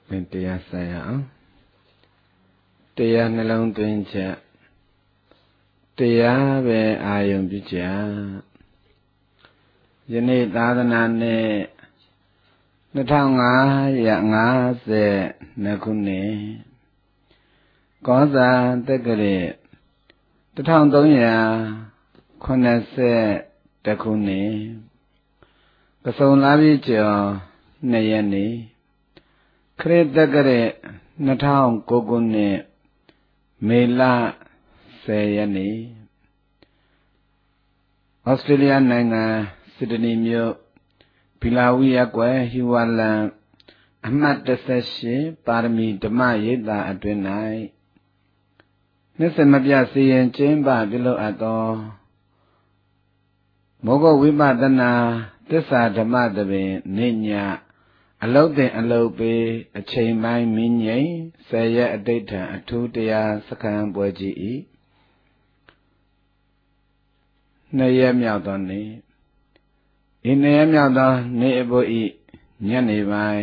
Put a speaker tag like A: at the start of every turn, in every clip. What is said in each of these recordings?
A: Bên tia say hả? Tia này lòng tuyên chạ. Tia về ai dùng bí chạ. Dân này ta thân anh này. Nó thao ngã, dạ ngã sẽ nè khung này. Có ra tất cả đi. Nó thao tối nhà. Khôn nè sẽ tất khung này. Có sống lá bí chạ. Nè dân này. Khởi tất cả đi. Nó thao cô khung này. Mê la sẽ dân này. Australia này ngà Sydney miêu Pilawi quê Hiwala Ahmad Tasashi Parami Dhamma Yedaအတွင်း၌နှစ်စမပြစီရင်ကျင်းပပြုလုပ်အပ်သောမောဂဝိပဿနာသစ္စာဓမ္မသဘင်နိညာအလုတ်တင်အလုတ်ပေးအချိန်ပိုင်းမင်းငိမ့်ဆယ်ရက်အတိတ်ထံအထူးတရားစခန်းပွဲကြီး၏နှစ်ရက်မြောက်သောနေ့ဤနှစ်ရက်မြောက်သောနေ့အဖို့ဤညနေပိုင်း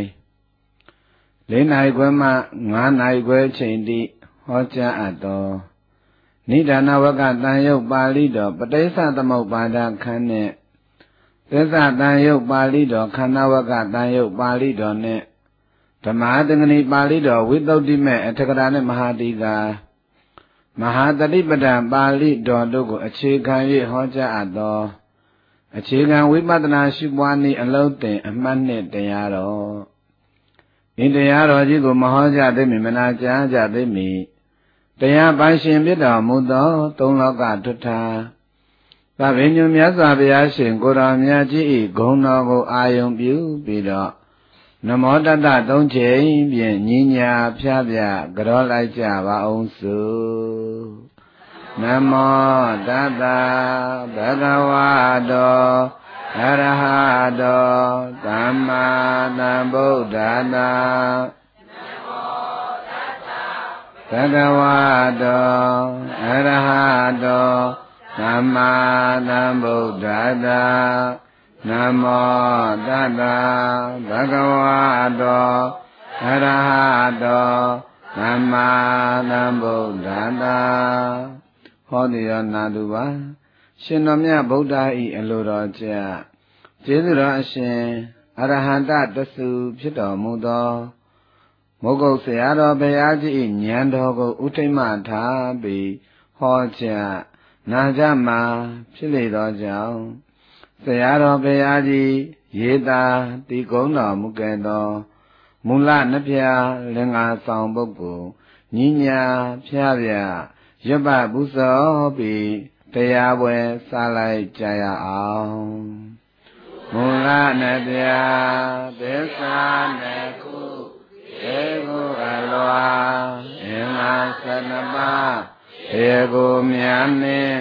A: 4 နာရီခွဲမှ5 နာရီခွဲအချိန်ထိဟောကြားအပ်သောနိဒာနဝကတန်ယုတ်ပါဠိတော်ပဋိစ္စသမုပ္ပါဒခန်းနှင့်သစ္စာတန်ယုတ်ပါဠိတော်ခန္ဓာဝကတန်ယုတ်ပါဠိတော်နှင့်ဓမ္မသင်္ကနီပါဠိတော်ဝိသုဒ္ဓိမေအထကရာနှင့်မဟာတိကာမဟာတတိပဒံပါဠိတော်တို့ကိုအခြေခံ၍ဟောကြားအပ်သောအခြေခံဝိပဿနာရှုပွားနည်းအလုံးသင်အမှတ်နှင့်တရားတော်ဤတရားတော်ကြီးကိုမဟောကြားသိမည်မနာကြားကြသိမည်တရားပိုင်ရှင်ဖြစ်တော်မူသောသုံးလောကထွဋ္ဌာသဗ္ဗညုမြတ်စွာဘုရားရှင်ကိုယ်တော်မြတ်ကြီး၏ဂုဏ်တော်ကိုအာယုံပြုပြီးတော့နမောတတသုံးချိန်ဖြင့်ညီညာဖြားပြကြောလိုက်ကြပါအောင်စို့နမောတတဘဂဝတောအရဟတောသမ္မာသမ္ဗုဒ္ဓတနမောတတဘဂဝတောအရဟတောသမ္မာသမ္ဗုဒ္ဓတနမောတတဘဂဝတောအရဟတောသမ္မာသမ္ဗုဒ္ဓတဟောတိယောနာတုပါရှင်တော်မြတ်ဗုဒ္ဓ၏အလိုတော်ကျကျေးဇူးတော်အရှင်အရဟတတဆုဖြစ်တော်မူသောမုဂ္ဂုတ်ဆရာတော်ဘုရားကြီး၏ဉာဏ်တော်ကိုဥထိမ့်မှထားပြီးဟောကြားနာကြမှာဖြစ်လေသောကြောင့်ဆရာတော်ဘုရားကြီးရေးတာတည်ကုန်းတော်မူခဲ့သောမူလနှစ်ဖြာလင်္ကာဆောင်ပုဂ္ဂိုလ်ညီညာဖြားပြရွတ်ပပူဇော်ပြီးတရားပွဲစားလိုက်ကြရအောင်မူလနှစ်ဖြာသစ္စာနှစ်ခုဧကိုအလွာအင်္ဂါ12ပါးဧကိုမြတ်နှင့်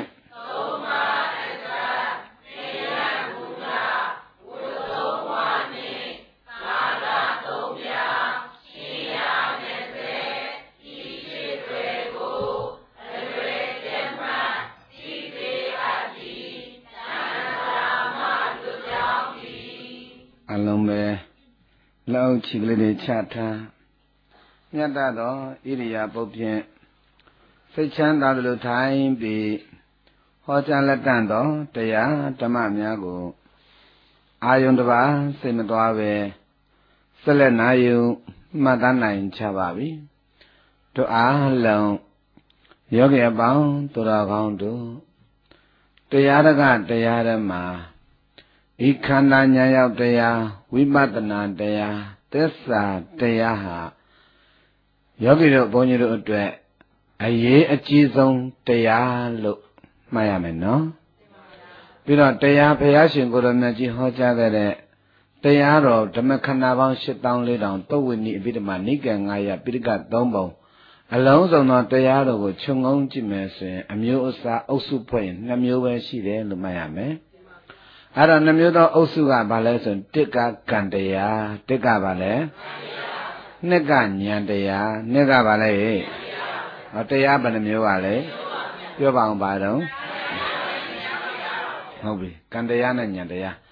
A: အလုံးပဲလောက်ချီကလေးတွေချထားမြတ်သောဣရိယာပုတ်ဖြင့်စိတ်ချမ်းသာသလိုထိုင်ပြီးဟောကြားလက်တန့်သောတရားဓမ္မများကိုအာယုန်တစ်ပါးစိတ်မသွားပဲဆက်လက်နာယူမှတ်သားနိုင်ချပါပြီတို့အားလုံးယောဂီအပေါင်းသူတော်ကောင်းတို့တရားဓမ္မဤခန္ဓာဉာဏ်ရောက်တရားဝိပဿနာတရားသစ္စာတရားဟာယောဂီတို့ဘုန်းကြီးတို့အတွက်အရေးအကြီးဆုံးတရားလို့မှတ်ရမယ်နော်ပြီးတော့တရားဘုရားရှင်ကိုယ်တော်မြတ်ကြီးဟောကြားခဲ့တဲ့တရားတော်ဓမ္မခန္ဓာပေါင်း8400သုတ်ဝိနည်းအဘိဓမ္မာနိကေ900ပိဋက3ပုံအလုံးစုံသောတရားတော်ကိုခြုံငုံကြည့်မယ်ဆိုရင်အမျိုးအစားအုပ်စုဖွဲ့ရင်2မျိုးပဲရှိတယ်လို့မှတ်ရမယ်အဲ့တော့2မျိုးသောအုပ်စုကဘာလဲဆိုရင်တစ်ကကံတရားတစ်ကဘာလဲနှစ်ကဉာဏ်တရားနှစ်ကဘာလဲဟောတရားဘယ်နှမျိုးပါလဲပြောပါအောင်ပါတော့ဟုတ်ပြီကံတရားနဲ့ဉာဏ်တရား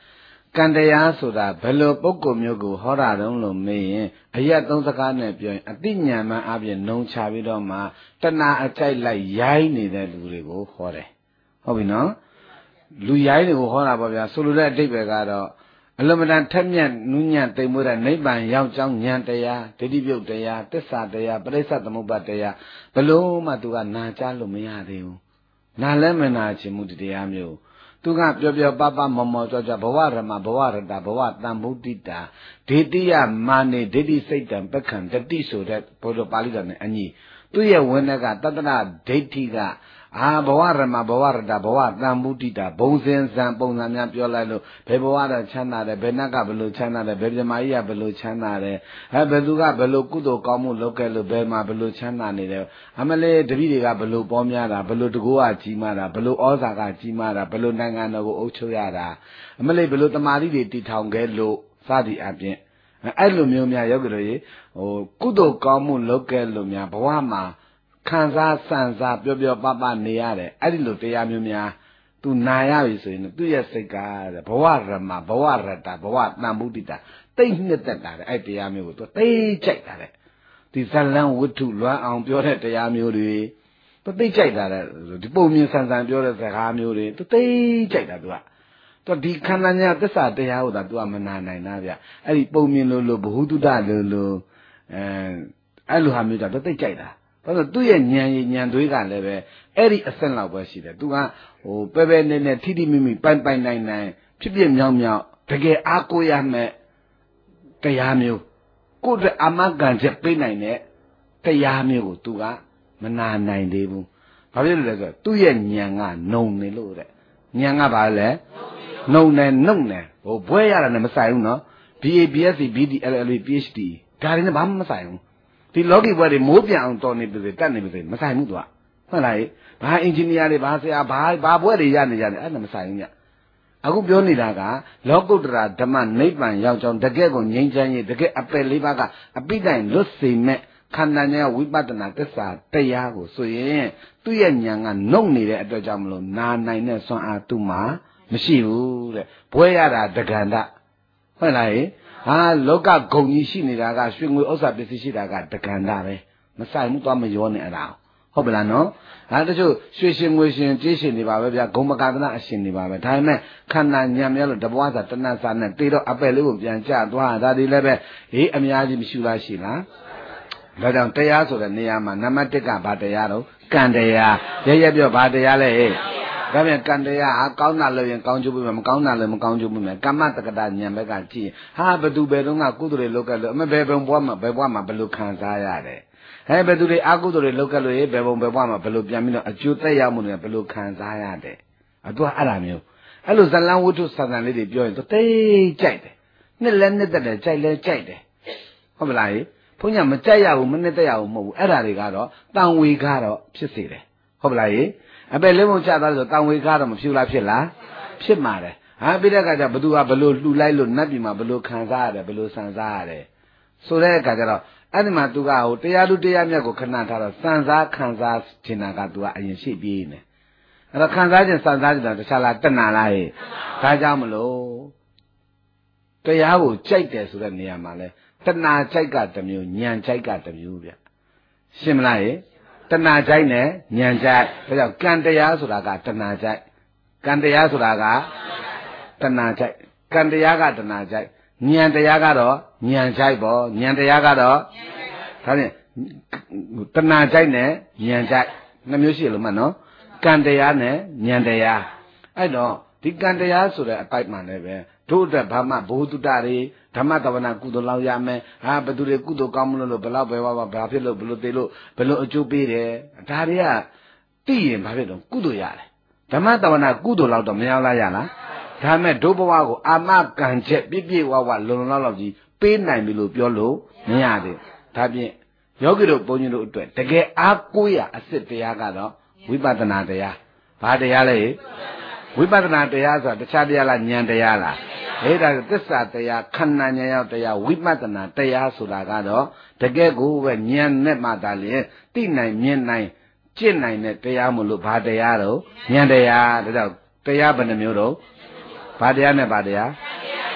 A: ကံတရားဆိုတာဘယ်လိုပုဂ္ဂိုလ်မျိုးကိုဟောတာတုံးလို့မေးရင်အရက်သုံးစကားနဲ့ပြောရင်အတိညာမှန်အပြင်နှုံချပြီးတော့မှတဏှာအကြိုက်လိုက်ရိုင်းနေတဲ့လူတွေကိုဟောတယ်ဟုတ်ပြီနော်လူရိုင်းတွေကိုဟောတာပေါ့ဗျာဆိုလိုတဲ့အဓိပ္ပာယ်ကတော့အလုံးမတန်ထက်မြက်နူးညံ့သိမ်မွေ့တဲ့နိဗ္ဗာန်ရောက်ကြောင်းဉာဏ်တရားဒိဋ္ဌိပြုတ်တရားသစ္စာတရားပရိစ္ဆသမုပ္ပါတရားဘလို့မှသူကနာကြားလို့မရသေးဘူးနာလည်းမနာချင်မှုတရားမျိုးသူကပြောပြောပပမောမောကြွကြွဘဝရမဘဝရတဘဝတံဗုဒ္ဓိတာဒေတိယမာနေဒိဋ္ဌိစိတ်တံပက္ခံတတိဆိုတဲ့ဘုရားပါဠိတော်နဲ့အညီသူ့ရဲ့ဝိနည်းကတတ္တနာဒိဋ္ဌိကဘဝရမဘဝရတဘဝတံဗုဒ္ဓိတာဘုံစင်စံပုံစံများပြောလိုက်လို့ဘယ်ဘဝတော့ချမ်းသာတယ်ဘယ်နတ်ကဘယ်လိုချမ်းသာတယ်ဘယ်ပြမကြီးကဘယ်လိုချမ်းသာတယ်ဘယ်သူကဘယ်လိုကုသိုလ်ကောင်းမှုလုပ်ခဲ့လို့ဘယ်မှာဘယ်လိုချမ်းသာနေတယ်အမလေးတပည့်တွေကဘယ်လိုပေါများတာဘယ်လိုတကူကကြီးမားတာဘယ်လိုဩဇာကကြီးမားတာဘယ်လိုနိုင်ငံတော်ကိုအုပ်ချုပ်ရတာအမလေးဘယ်လိုတမာတိတွေတည်ထောင်ခဲ့လို့စသည်အပြင်အဲ့လိုမျိုးများရောက်ကြလို့ကုသိုလ်ကောင်းမှုလုပ်ခဲ့လို့များဘဝမှာခံစားစံစားပြောပြောပပနေရတယ်အဲ့ဒီလိုတရားမျိုးများသူနာရပြီဆိုရင်သူ့ရဲ့စိတ်ကဘဝရမဘဝရတဘဝတံဗုဒ္ဓိတာတိတ်နှစ်သက်တာတဲ့အဲ့တရားမျိုးကိုသူသိကြိုက်တာတဲ့ဒီဇလံဝတ္ထုလွမ်းအောင်ပြောတဲ့တရားမျိုးတွေသူသိကြိုက်တာတဲ့ဒီပုံမြင်ဆန်ဆန်ပြောတဲ့စကားမျိုးတွေသူသိကြိုက်တာသူဒီခန္ဓာညာသစ္စာတရားကိုသာသူကမနာနိုင်တာဗျအဲ့ဒီပုံမြင်လို့ဘ ഹു တုတလို့အဲ့လိုဟာမျိုးတော့သူသိကြိုက်တာဘာလို့သူ့ရဲ့ဉာဏ်ရည်ဉာဏ်သွေးကလည်းပဲအဲ့ဒီအဆင့်လောက်ပဲရှိတယ်သူကပဲပဲနဲ့နဲ့ထိထိမိမိပိုင်ပိုင်နိုင်နိုင်ဖြစ်ဖြစ်မြောက်မြောက်တကယ်အားကိုးရမယ်တရားမျိုးကိုယ့်အတွက်အာမခံချက်ပေးနိုင်တဲ့တရားမျိုးကိုသူကမနာနိုင်သေးဘူးဘာဖြစ်လို့လဲဆိုတော့သူ့ရဲ့ဉာဏ်ကနှုံနေလို့တဲ့ဉာဏ်ကဘာလဲနှုံနေနှုတ်နေဘွဲရတာနဲ့မဆိုင်ဘူးနော် BA BSc BD LLB PhD ဒါတွေနဲ့ဘာမှမဆိုင်ဘူးဒီလောကီဘွဲတွေမိုးပြန်အောင်တော်နေပြီတတ်နေပြီမဆိုင်ဘူးသူကဟုတ်လားဘာအင်ဂျင်နီယာတွေဘာဆရာဘာဘွဲတွေရနေကြတယ်အဲ့ဒါမဆိုင်ဘူးညအခုပြောနေတာကလောကုတ္တရာဓမ္မနိဗ္ဗာန်ရောက်ကြောင်းတကယ်ကိုငြိမ်းချမ်းရေးတကယ်အပယ်လေးပါးကအပိတိုင်လွတ်စေမဲ့ခန္ဓာညာဝိပဿနာသစ္စာတရားကိုဆိုရင်သူ့ရဲ့ဉာဏ်ကနှုတ်နေတဲ့အတွက်ကြောင့်မလို့နာနိုင်တဲ့စွမ်းအားသူ့မှာမရှိဘူးတဲ့ဘွဲရတာတက္ကန္တဟုတ်လားလောကဂုံကြီးရှိနေတာကရွှေငွေဥစ္စာပစ္စည်းရှိတာကတက္ကန္တပဲမဆိုင်ဘူးသွားမရောနဲ့အဲ့ဒါဟုတ်ပလားနော်တချို့ရွှေရှင်ငွေရှင်ကြေးရှင်တွေပါပဲဗျာဂုံမကသနာအရှင်တွေပါပဲဒါပေမဲ့ခန္ဓာညံမြဲလို့တဘွားစာတဏှစာနဲ့တေတော့အပယ်လေးကိုပြန်ကြသွားဒါဒီလည်းပဲအများကြီးမရှိလားရှိလားဒါကြောင့်တရားဆိုတဲ့နေရာမှာနံပါတ်1ကဘာတရားတော့ကံတရားရဲပြောဘာတရားလဲဒါပြန်ကံတရားဟာကောင်းတာလို့ရင်ကောင်းကျိုးပေးမယ်မကောင်းတာလို့မကောင်းကျိုးပေးမယ်ကမ္မတက္ကတာဉာဏ်ဘက်ကကြည့်ဟာဘသူဘယ်တော့ကကုသိုလ်တွေလုပ်ခဲ့လို့အမေဘယ်ဘုံဘွားမှာဘယ်ဘွားမှာဘယ်လိုခံစားရတယ်ဘယ်သူတွေအကုသိုလ်တွေလုပ်ခဲ့လို့ဘယ်ဘုံဘယ်ဘွားမှာဘယ်လိုပြန်ပြီးတော့အကျိုးသက်ရောက်မှုတွေဘယ်လိုခံစားရတယ်သူကအဲ့ဒါမျိုးအဲ့လိုဇလံဝတ္ထုဆန်ဆန်လေးတွေပြောရင်သူသိကြိုက်တယ်နှစ်လဲနှစ်သက်တယ်ကြိုက်လဲကြိုက်တယ်ဟုတ်မလားဘုန်းကြီးမကြိုက်ရဘူးမနှစ်သက်ရဘူးမဟုတ်ဘူးအဲ့ဒါတွေကတော့တန်ဝေကတော့ဖြစ်စေတယ်ဟုတ်မလားအပယ်လေးပုံချသားဆိုတန်ဝေကတော့မဖြူလားဖြစ်လားဖြစ်မှာတယ်ပြီးတဲ့အခါကျဘသူကဘလို့လှူလိုက်လို့နတ်ပြည်မှာဘလို့ခံစားရတယ်ဘလို့ဆန်စားရတယ်ဆိုတဲ့အခါကျတော့အဲ့ဒီမှာသူကတရားလူတရားမြတ်ကိုခဏထားတော့စံစားခံစားခြင်းနာကသူကအရင်ရှိပြေးနေအဲ့တော့ခံစားခြင်းစံစားခြင်းတော့တခြားလားတဏှာလားဒါကြောင့်မလို့တရားကိုကြိုက်တယ်ဆိုတဲ့နေရာမှာလဲတဏှာကြိုက်ကတစ်မျိုးဉာဏ်ကြိုက်ကတစ်မျိုးဗျရှင်းမလားတဏှာကြိုက်နဲ့ဉာဏ်ကြိုက်ဒါကြောင့်ကံတရားဆိုတာကတဏှာကြိုက်ကံတရားဆိုတာကတဏှာကြိုက်ကံတရားကတဏှာကြိုက်ဉာဏ်တရားကတော့ဉာဏ်ကြိုက်ပေါ့ဉာဏ်တရားကတော့ဒါဖြင့်တဏှာကြိုက်နဲ့ဉာဏ်ကြိုက်နှစ်မျိုးရှိလို့မှတ်နော်ကံတရားနဲ့ဉာဏ်တရားအဲ့တော့ဒီကံတရားဆိုတဲ့အပိုက်မှန်လည်းပဲတို့အတွက်ဘာမှဘ ഹു တုတတွေဓမ္မတဝနာကုသိုလ်လောက်ရမယ်ဘယ်သူတွေကုသိုလ်ကောင်းမလို့ဘယ်လောက်ပဲဘာဖြစ်လို့ဘယ်လိုသေးလို့ဘယ်လိုအကျိုးပေးတယ်ဒါတွေကသိရင်ဘာဖြစ်တော့ကုသိုလ်ရတယ်ဓမ္မတဝနာကုသိုလ်လောက်တော့မရောက်လားရလားဒါမဲ့ဒုဘဝကိုအာမကံချက်ပြည့်ပြည့်ဝဝလုံလုံလောက်ကြီးပေးနိုင်ပြီလို့ပြောလို့မရသေးဒါဖြင့်ယောဂီတို့ဘုန်းကြီးတို့အတွက်တကယ်အားကိုးရအစစ်တရားကတော့ဝိပဿနာတရားဘာတရားလဲဝိပဿနာတရားဆိုတာတခြားတရားလားဉာဏ်တရားလားဒါသစ္စာတရားခန္ဓာဉာဏ်ရောက်တရားဝိပဿနာတရားဆိုတာကတော့တကယ်ကိုပဲဉာဏ်နဲ့မှသာလျှင်သိနိုင်မြင်နိုင်ကျင့်နိုင်တဲ့တရားမို့လို့ဘာတရားတော့ဉာဏ်တရားဒါကြောင့်တရားဘယ်နှမျိုးတော့ဘာတရားနဲ့ဘာတရား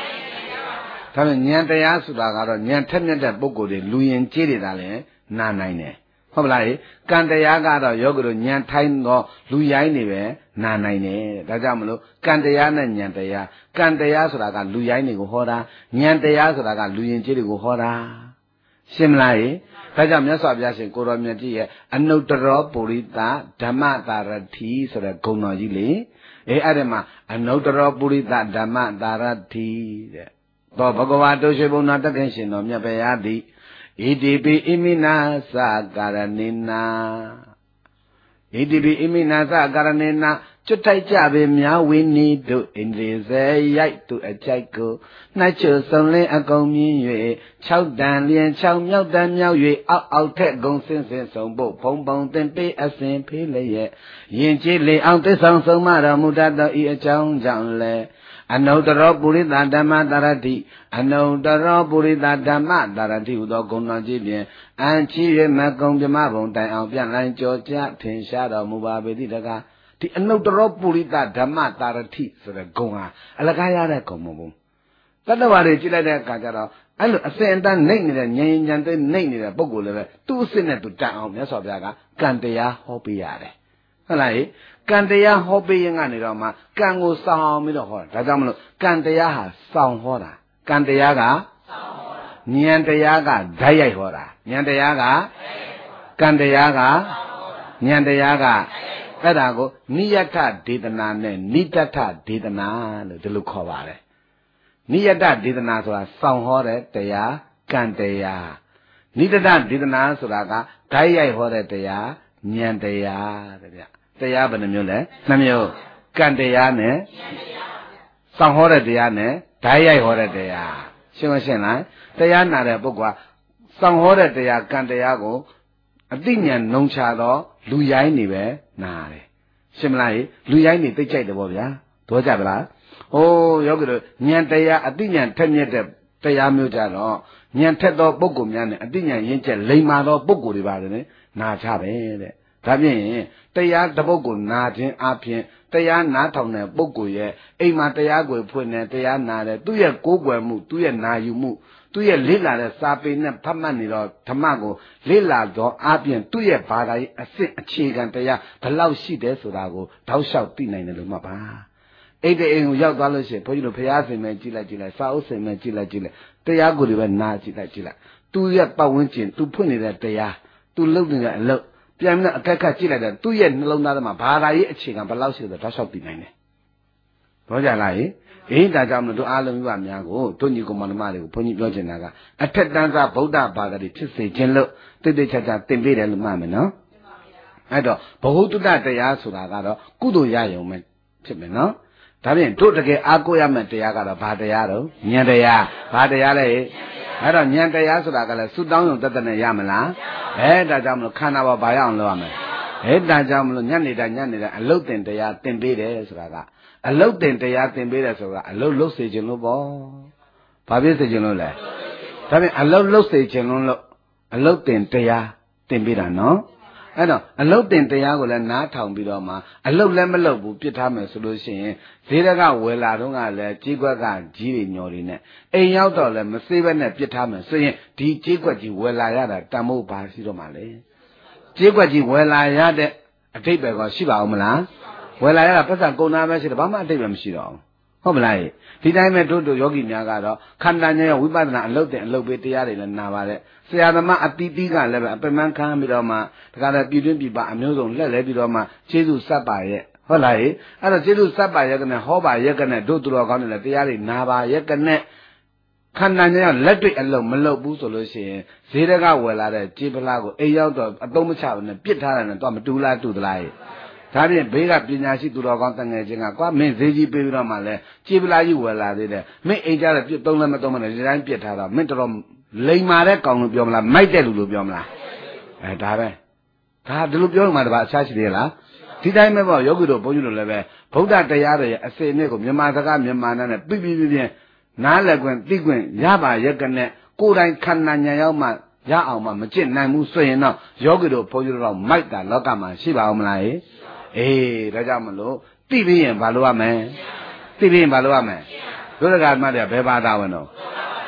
A: ဒါပေမဲ့ဉာဏ်တရားဆိုတာကတော့ဉာဏ်ထက်မြက်တဲ့ပုဂ္ဂိုလ်တွေလူရင်ကျေးနေတာလည်းနာနိုင်တယ်ဟုတ်ပလားကံတရားကတော့ယောဂီတို့ဉာဏ်ထိုင်းတော့လူရိုင်းနေပဲနာနိုင်တယ်ဒါကြောင့်မလို့ကံတရားနဲ့ဉာဏ်တရားကံတရားဆိုတာကလူရိုင်းတွေကိုဟောတာဉာဏ်တရားဆိုတာကလူရင်ကျေးတွေကိုဟောတာရှင်းမလားဒါကြောင့်မြတ်စွာဘုရားရှင်ကိုရောမြတ်ကြီးရဲ့အနုတ္တရောပုရိသဓမ္မတာရတိဆိုတဲ့ဂုဏ်တော်ကြီးလေအဲ့ဒီမှာအနုတ္တရောပုရိသဓမ္မတာရတိတဲ့သောဘဂဝါတုရှိဘုံနာတခင်ရှင်တော်မြတ်ဗျာတိဣတိပိဣမိနာသကာရဏေနာဣတိပိဣမိနာသကာရဏေနာကျွတ်တိုက်ကြပေမြာဝိနိတုဣန္ဒြေဇေရိုက်သူအကြိုက်ကိုနှိုက်ချွဆုံးလင်းအကုန်မြင်၍6တန်လျင်6မြောက်တန်မြောက်၍အောက်ထက်ဂုံစင်းစင်းဆုံးဖို့ဘုံဘုံသင်ပေးအစဉ်ဖေးလျက်ယင်ကြည်လေအောင်သစ္ဆောင်ဆုံးမတော်မူတတ်သောဤအကြောင်းကြောင့်လည်းအနုတ္တရောပုရိသဓမ္မတာရတိအနုတ္တရောပုရိသဓမ္မတာရတိဟူသောဂုဏ်တော်ကြီးဖြင့်အံချီ၍မကုံပြမဘုံတိုင်အောင်ပြန်လိုင်းကြောကြားထင်ရှားတော်မူပါပေသည့်တကားဒီအနုတ္တရောပုရိသဓမ္မတာရတိဆိုတဲ့ဂုဏ်ဟာအလကားရတဲ့ဂုဏ်မဟုတ်ဘူးတတ္တဝါတွေကြည့်လိုက်တဲ့အခါကျတော့အဲ့လိုအစဉ်အတန်းနှိမ့်နေတဲ့ဉာဏ်ဉာဏ်သိနှိမ့်နေတဲ့ပုဂ္ဂိုလ်လည်းပဲသူ့အစစ်နဲ့သူတန်အောင်မြတ်စွာဘုရားကကံတရားဟောပေးရတယ်ဟုတ်လားကံတရားဟောပေးရင်ကနေတော့မှကံကိုဆောင်ပြီးတော့ဟောတာဒါကြောင့်မလို့ကံတရားဟာဆောင်ဟောတာကံတရားကဆောင်ဟောတာဉာဏ်တရားကဓာတ်ရိုက်ဟောတာဉာဏ်တရားကကံတရားကဉာဏ်တရားကအဲ့ဒါကိုနိယထဒေသနာနဲ့နိတ္ထဒေသနာလို့ဒီလိုခေါ်ပါတယ်နိယတဒေသနာဆိုတာဆောင်ဟောတဲ့တရားကံတရားနိတ္ထဒေသနာဆိုတာကဓာတ်ရိုက်ဟောတဲ့တရားဉာဏ်တရားတဲ့ဗျတရားဘယ်နှမျိုးလဲ2မျိုးကံတရားနဲ့ဆောင်ဟောတဲ့တရားနဲ့ဓာတ်ရိုက်ဟောတဲ့တရားရှင်းမရှင်းလားတရားနာတဲ့ပုဂ္ဂိုလ်ကဆောင်ဟောတဲ့တရားကံတရားကိုအသိဉာဏ်နှုံချတော့လူရိုင်းနေပဲနာတယ်ရှင်းမလားလူရိုင်းနေသိကြိုက်တယ်ဗောဗျာတော့ကြပါလားဟိုယောဂီတို့ဉာဏ်တရားအသိဉာဏ်ထက်မြက်တဲ့တရားမျိုးကြတော့ဉာဏ်ထက်သောပုဂ္ဂိုလ်များနဲ့အသိဉာဏ်ရင့်ကျက်လိမ္မာသောပုဂ္ဂိုလ်တွေပါတယ်နဲ့နာချပဲတဲ့ဒါဖြင့်တရားတစ်ပုဂ္ဂိုလ်နာခြင်းအပြင်တရားနာထောင်တဲ့ပုဂ္ဂိုလ်ရဲ့အိမ်မှာတရားကိုဖွင့်နေတရားနာတယ်သူ့ရဲ့ကိုးကွယ်မှုသူ့ရဲ့နာယူမှုသူ့ရဲ့လေ့လာတဲ့စာပေနဲ့ဖတ်မှတ်နေတော့ဓမ္မကိုလေ့လာတော့အပြင်သူ့ရဲ့ဘာသာရေးအစစ်အခြေခံတရားဘယ်လောက်ရှိတယ်ဆိုတာကိုတောက်လျှောက်သိနိုင်တယ်လို့မှတ်ပါအိတ်တဲ့အိမ်ကိုရောက်သွားလို့ရှိရင်ဘုန်းကြီးတို့ဖရာစင်မဲ့ကြည့်လိုက်စာအုပ်စင်မဲ့ကြည့်လိုက်တရားကိုတွေပဲနာကြည့်လိုက်သူ့ရဲ့ပတ်ဝန်းကျင်သူဖွင့်နေတဲ့တရားသူလုပ်နေတဲ့အလုပ်ပြန်ပြီးအခက်ခက်ကြည့်လိုက်တယ်သူ့ရဲ့နှလုံးသားထဲမှာဘာသာရေးအခြေခံဘယ်လောက်ရှိတယ်တောက်လျှောက်သိနိုင်တယ်ဘောကြလားဒါကြောင့်မလို့တို့အားလုံးမိဘများကိုတို့ညီကောင်မတွေကိုဘုန်းကြီးပြောချင်တာကအထက်တန်းစားဗုဒ္ဓဘာသာတွေဖြစ်စေခြင်းလို့တိတ်တိတ်ချာချာသင်ပေးတယ်လို့မှတ်မယ်နော်အဲ့တော့ဘဝတုတ္တတရားဆိုတာကတော့ကုသိုလ်ရယုံပဲဖြစ်မယ်နော်ဒါဖြင့်တို့တကယ်အားကိုးရမယ့်တရားကတော့ဘာတရားတော့ဉာဏ်တရားဘာတရားလဲအဲ့တော့ဉာဏ်တရားဆိုတာကလည်းသုတောင်းယုံတသက်နဲ့ရမလားဒါကြောင့်မလို့ခန္ဓာပေါ်ဘာရအောင်လုပ်ရမလဲဒါကြောင့်မလို့ညနေတိုင်းအလုတ်တင်တရားသင်ပေးတယ်ဆိုတာကအလုတ်တင်တရားသင်ပေးတယ်ဆိုတာအလုတ်လုတ်စေခြင်းလို့ပေါ့ဘာဖြစ်စေခြင်းလို့လဲဒါဖြင့်အလုတ်လုတ်စေခြင်းလို့အလုတ်တင်တရားသင်ပေးတာနော်အဲ့တော့အလုတ်တင်တရားကိုလည်းနားထောင်ပြီးတော့မှအလုတ်လည်းမလုပ်ဘူးပြစ်ထားမယ်ဆိုလို့ရှိရင်ဈေးကဝယ်လာတော့ကလည်းကြေးကွက်ကကြီးတွေညော်တွေနဲ့အိမ်ရောက်တော့လည်းမစေးဘဲနဲ့ပြစ်ထားမယ်ဆိုရင်ဒီကြေးကွက်ကြီးဝယ်လာရတာတန်ဖို့ပါရှိတော့မှလေကြေးကွက်ကြီးဝယ်လာရတဲ့အထိပ္ပယ်ကရှိပါဦးမလားဝယ်လာရတာပတ်စံကုန်သားပဲရှိတယ်ဘာမှအထိပ္ပယ်မရှိတော့ဘူးဟုတ်မလားဒီတိုင်းပဲတို့ယောဂီများကတော့ခန္ဓာဉာဏ်ဝိပဿနာအလုတ်တင်အလုတ်ပေးတရားတွေလည်းနာပါတဲ့ဆရာသမားအတီးတီးကလည်းပဲအပင်ပန်းခံပြီးတော့မှတခါတည်းပြည်တွင်းပြည်ပအမျိုးစုံလှည့်လဲပြီးတော့မှကျေးဇူးစပ်ပါရဲ့ဟုတ်လားအဲ့တော့ကျေးဇူးစပ်ပါရဲ့ကနဲ့ဟောပါရဲ့ကနဲ့တို့သူတော်ကောင်းတွေလည်းတရားတွေနာပါရဲ့ကနဲ့ခန္ဓာဉာဏ်လက်တွေ့အလုံးမလုပ်ဘူးဆိုလို့ရှိရင်ဈေးကဝယ်လာတဲ့ကြေးပလားကိုအိမ်ရောက်တော့အသုံးမချဘူးနဲ့ပြစ်ထားတယ်နဲ့တော့မတူလားတူသလားဒါဖြင့်ဘေးကပညာရှိသူတော်ကောင်းတန်ငယ်ချင်းကကွာမင်းဈေးကြီးပေးပြီးတော့မှလဲကြေးပလားကြီးဝယ်လာသေးတယ်မင်းအိမ်ကြတဲ့ပြစ်သုံးလည်းမသုံးမနဲ့ဒီတိုင်းပြစ်ထားတော့မင်းတော်လိမ်မာတဲ့ကောင်လို့ပြောမလားမိုက်တဲ့လူလို့ပြောမလားဒါပဲဒါဒီလိုပြောမှတပါအခြားရှိသေးလားဒီတိုင်းပဲပေါ့ယောဂီတို့ဘုန်းကြီးတို့လည်းပဲဗုဒ္ဓတရားတွေရဲ့အစေအမြစ်ကိုမြန်မာစကားမြန်မာနာနဲ့ပြပြနားလည်ခွင့်သိခွင့်ရပါရဲ့ကနဲ့ကိုယ်တိုင်ခန္ဓာဉာဏ်ရောက်မှရအောင်မှမကျင့်နိုင်ဘူးဆိုရင်တော့ယောဂီတို့ဘုန်းကြီးတို့တော့မိုက်တာလောကမှာရှိပါဦးမလားဒါကြောင့်မလို့သိပြီးရင်ဘာလို့ရမလဲသိပြီးရင်ဘာလို့ရမလဲဒုရကမတ်တဲ့ဘယ်ဘာသာဝင်တော့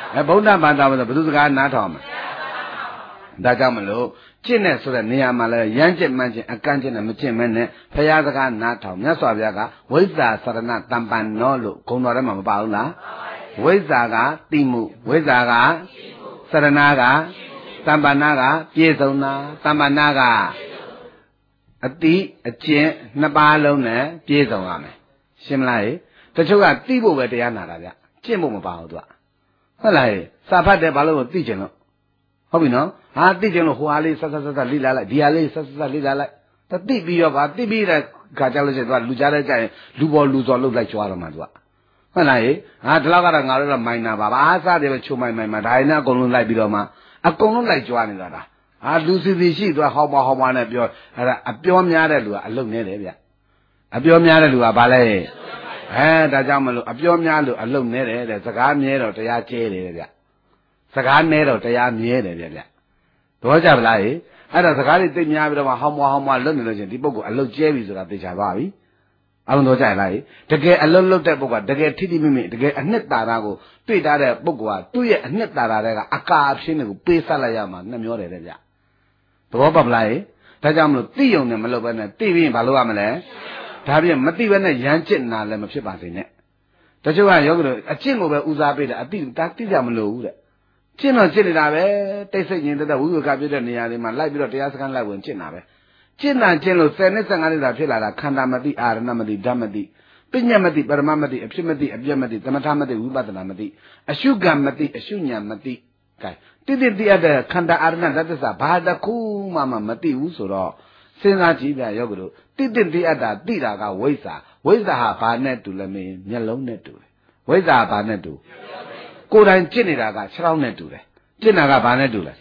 A: ဗုဒ္ဓဘာသာမှာဘယ်သူစကားနားထောင်မှာဒါကြောင့်မလို့ကျင့်တဲ့ဆိုတဲ့နေရာမှာလဲရမ်းကျင့်မှန်းကျင့်အကန့်ကျင့်နဲ့မကျင့်မဲနဲ့ဘုရားစကားနားထောင်မြတ်စွာဘုရားကဝိဇ္ဇာစရဏတမ္ပန္နောလို့ဂုဏ်တော်ထဲမှာမပါဘူးလားဝိဇ္ဇာကတိမှုဝိဇ္ဇာကစရဏကတမ္ပန္နာကပြည့်စုံတာတမ္ပန္နာကအတိအကျင့်နှစ်ပါးလုံးနဲ့ပြည့်စုံရမယ်ရှင်းမလားတချို့ကတိဖို့ပဲတရားနာတာဗျကျင့်ဖို့မပါဘူးသူကဟုတ်လားစာဖတ်တယ်ဘာလို့သိချင်လို့ဟုတ်ပြီနော်ဟာသိချင်လို့ဟိုဟာလေးဆက်လိလာလိုက်ဒီဟာလေးဆက်လိလာလိုက်သိပြီးရောဗာသိပြီးတဲ့ခါကြလို့ရှိရင်သူကလူကြားတဲ့ကြရင်လူပေါ်လူစော်လှုပ်လိုက်ကြွားတော့မှသူကဟုတ်လားဟာဒီလောက်ကတော့ငါတို့တော့မိုင်းနာပါဘာစားတယ်ပဲချိုမိုင်းမှာဒါရင်အကုန်လုံးလိုက်ပြီးတော့မှအကုန်လုံးလိုက်ကြွားနေတာဒါဟာလူစီစီရှိသူကဟောပါနဲ့ပြောအဲ့ဒါအပြောများတဲ့လူကအလုံနေတယ်ဗျအပြောများတဲ့လူကဘာလဲဒါကြောင့်မလို့အပြောများလို့အလုံနေတယ်တဲ့စကားမြဲတော့တရားကျဲတယ်ဗျစကားနဲတော့တရားမြဲတယ်ဗျတော့ကြပါလားအဲ့ဒါစကားတွေသိများပြီးတော့မှဟောင်းမလွတ်နေလို့ချင်းဒီပုဂ္ဂိုလ်အလုတ်ကျဲပြီဆိုတာသိချသွားပြီအလုံးတော့ကြလားတကယ်အလုတ်လွတ်တဲ့ပုဂ္ဂိုလ်ကတကယ်ထိထိမိမိတကယ်အနှစ်သာရကိုတွေ့ထားတဲ့ပုဂ္ဂိုလ်ကသူ့ရဲ့အနှစ်သာရတဲ့အကာအဖြစ်တွေကိုပေးဆက်လိုက်ရမှာနှမျောတယ်တဲ့ဗျသဘောပေါက်လားဒါကြောင့်မလို့သိယုံနဲ့မလုပ်ဘဲနဲ့သိပြီးရင်ဘာလုပ်ရမလဲဒါပြင်မသိဘဲနဲ့ရမ်းကျစ်နာလည်းမဖြစ်ပါစေနဲ့တချို့ကယောဂီတို့အကျင့်ကိုပဲဦးစားပေးတယ်အတိသိကြမလို့ဘူးတဲ့ကျင့်တော့ကျင့်နေတာပဲတိတ်ဆိတ်ရင်တဲ့ဝိဝကပြည့်တဲ့နေရာတွေမှာလိုက်ပြီးတော့တရားစခန်းလိုက်ဝင်ကျင့်တာပဲကျင့်တာကျင့်လို့10နှစ်15နှစ်သာဖြစ်လာတာခန္ဓာမသိအာရဏမသိဓာတ်မသိပညာမသိပရမမသိအဖြစ်မသိအပြည့်မသိသမထမသိဝိပဿနာမသိအရှုကံမသိအရှုဉဏ်မသိကဲတိတိတိအပ်တဲ့ခန္ဓာအာရဏဓာတ်သစ္စာဘာတခုမှမသိဘူးဆိုတော့စဉ်းစားကြည့်ပြယောဂတို့တိတိတိအပ်တာသိတာကဝိဇ္ဇာဟာဘာနဲ့တူလဲမင်းမျက်လုံးနဲ့တူတယ်ဝိဇ္ဇာဘာနဲ့တူကိုယ်တိုင်ကျင့်နေတာက6နဲ့တူတယ်ကျင့်တာကဘာနဲ့တူလဲ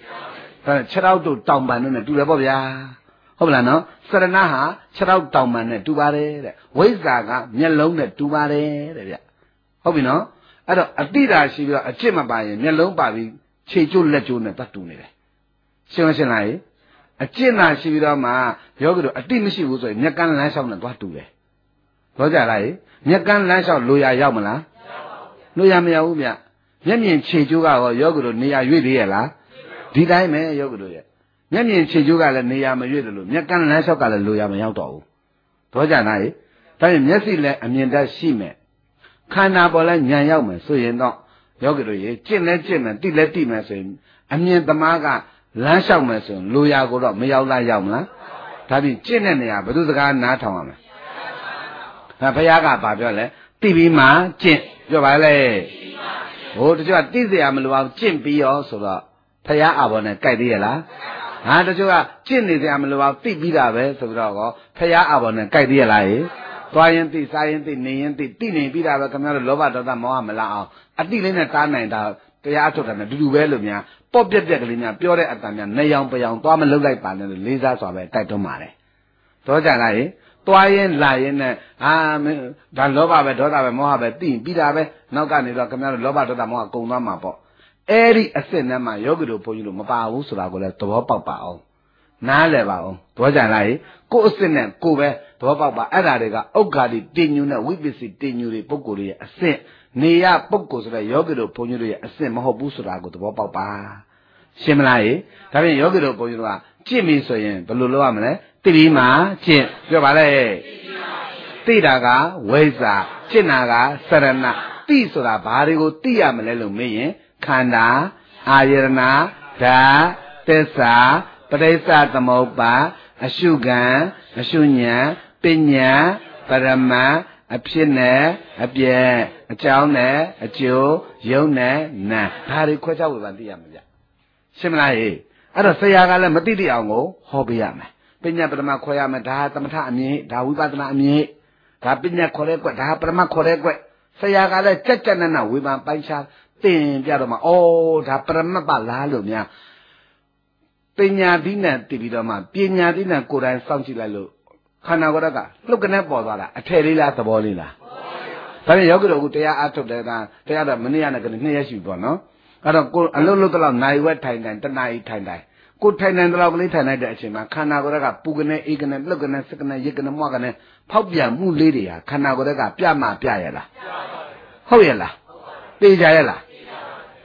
A: 6တို့တောင်ပန်နဲ့တူတယ်ပေါ့ဗျာဟုတ်လားနော်စရဏဟာ6တောင်ပန်နဲ့တူပါတယ်တဲ့ဝိဇ္ဇာကမျက်လုံးနဲ့တူပါတယ်တဲ့ဗျဟုတ်ပြီနော်အဲ့တော့အတိတာရှိပြီးတော့အကျင့်မပါရင်မျက်လုံးပါပြီးခြေကျိုးလက်ကျိုးနဲ့တတ်တူနေတယ်ရှင်းမရှင်းလားအကျင့်သာရှိပြီးတော့မှယောဂီတို့အတိမရှိဘူးဆိုရင်မျက်ကန်းလမ်းလျှောက်နဲ့သွားတူတယ်တော့ကြလားမျက်ကန်းလမ်းလျှောက်လိုရာရောက်မလားလိုရာမရောက်ဘူးဗျမျက်မြင်ခြေကျိုးကရောယောဂီတို့နေရာရွေ့သေးရဲ့လားဒီတိုင်းပဲယောဂီတို့ရဲ့မျက်မြင်ခြေကျိုးကလည်းနေရာမရွေ့တယ်လို့မျက်ကန်းလမ်းလျှောက်ကလည်းလိုရာမရောက်တော့ဘူးတော့ကြလားဒါပြင်မျက်စိလည်းအမြင်တတ်ရှိမယ်ခန္ဓာပေါ်လည်းဉာဏ်ရောက်မယ်ဆိုရင်တော့ယောဂီတို့ကျင့်လဲကျင့်မယ်တိလဲတိမယ်ဆိုရင်အမြင်သမားကလမ်းလျှောက်မယ်ဆိုရင်လိုရာကိုတော့မရောက်လားရောက်မလားဒါပြင်ကျင့်တဲ့နေရာဘယ်သူစကားနားထောင်ရမလဲဒါဘုရားကဘာပြောလဲတိပြီးမှကျင့်ပြောပါလေဟိုတချို့ကတိเสียမလို့အောင်ကျင့်ပြီးရောဆိုတော့ဘုရားအာဘော်နဲ့ကြိုက်သေးရဲ့လားဟာတချို့ကကျင့်နေเสียမလို့အောင်သိပြီးတာပဲဆိုပြီးတော့ဘုရားအာဘော်နဲ့ကြိုက်သေးရဲ့လားသွားရင်သိစားရင်သိနေရင်သိနေပြီးတာပဲခင်ဗျားတို့လောဘဒေါသမောဟမလာအောင်အတိလေးနဲ့တားနိုင်တာတရားအထုတ်တာနဲ့တူပဲလို့များပေါ့ပြက်ကလေးများပြောတဲ့အတန်များနေအောင်ပြောင်သွားမလုပ်လိုက်ပါနဲ့လို့လေးစားစွာပဲတိုက်တွန်းပါတယ်တော့ကြလားသွားရင်လာရင်နဲ့ဒါလောဘပဲဒေါသပဲမောဟပဲသိပြီးတာပဲနောက်ကနေတော့ခင်ဗျားတို့လောဘဒေါသမောဟကုန်သွားမှာပေါ့အဲ့ဒီအစစ်နဲ့မှယောဂီတို့ဘုန်းကြီးတို့မပါဘူးဆိုတာကိုလည်းသဘောပေါက်ပါအောင်နားလည်ပါအောင်တော့ကြလားကိုယ်အစစ်နဲ့ကိုယ်ပဲသဘောပေါက်ပါအဲ့ဒါတွေကဥက္ခာတိတင်ညူနဲ့ဝိပစ္စည်းတင်ညူတွေပုဂ္ဂိုလ်တွေရဲ့အစစ်နေရပုဂ္ဂိုလ်ဆိုတဲ့ယောဂီတို့ဘုန်းကြီးတို့ရဲ့အစစ်မဟုတ်ဘူးဆိုတာကိုသဘောပေါက်ပါရှင်းမလားဒါဖြင့်ယောဂီတို့ဘုန်းကြီးတို့ကကျင့်ပြီဆိုရင်ဘယ်လိုလုပ်ရမလဲတိပြီးမှကျင့်ပြောပါလေသိတာကဝိဇ္ဇာကျင့်တာကစရဏသိဆိုတာဘာတွေကိုသိရမလဲလို့မေးရင်ခန္ဓာအာယရဏဓာတ်သစ္စာပရိစ္ဆသမုပ္ပါအရှုခံအရှုဉဏ်ပညာပရမတ်အဖြစ်နဲ့အပြည့်အကြောင်းနဲ့အကျိုးယုံနဲ့နာဒါတွေခွဲခြားဝေဖန်သိရမှာဗျရှင်းမလားအဲ့တော့ဆရာကလည်းမသိသိအောင်ကိုဟောပေးရမယ်ပညာပရမတ်ခွဲရမယ်ဒါသမထအမြင်ဒါဝိပဿနာအမြင်ဒါပညာခေါ်တဲ့ကွဒါပရမတ်ခေါ်တဲ့ကွဆရာကလည်းကြက်ကြက်နက်နက်ဝေဖန်ပိုင်းခြားသင်ပြတော့မှဩဒါပရမတ်ပါလားလို့များပညာသီးနဲ့တည်ပြီးတော့မှပညာသီးနဲ့ကိုယ်တိုင်စောင့်ကြည့်လိုက်လို့ခန္ဓာကိုယ်ကလှုပ်ကနေပေါ်သွားတာအထယ်လေးလားသဘောလေးလားဒါပြန်ယောဂီတို့ကတရားအားထုတ်တယ်တရားတော့မနေ့ကနဲ့ကနေ2ရက်ရှိပြီပေါ့နော်အဲ့တော့ကိုအလုံးလုံးတော့နိုင်ဝက်ထိုင်တိုင်းတနားရီထိုင်တိုင်းကိုထိုင်တိုင်းတော့ကလေးထိုင်လိုက်တဲ့အချိန်မှာခန္ဓာကိုယ်ကပူကနေအေးကနေလှုပ်ကနေစကနေရစ်ကနေမွားကနေဖောက်ပြန်မှုလေးတွေဟာခန္ဓာကိုယ်ကပြမှပြရလားဟုတ်ရဲ့လားသိကြရဲ့လား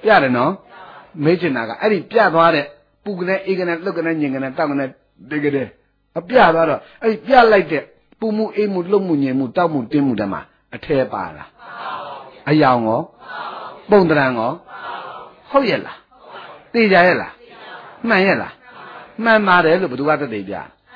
A: ပြတယ်နော်မေးချင်တာကအဲ့ဒီပြသွားတဲ့ပူကနေအေးကနေလှုပ်ကနေညင်ကနေတောက်ကနေတိတ်ကအပြသွားတော့အဲ့ဒီပြလိုက်တဲ့ပူမှုအေးမှုလှုပ်မှုညင်မှုတောက်မှုတင်းမှုတည်းမှာအထဲပါလားအယောင်ရောပုံတရံရောဟုတ်ရဲ့လားသိကြရဲ့လားမှန်ရဲ့လားမှန်ပါတယ်လို့ဘယ်သူကသက်သေပြ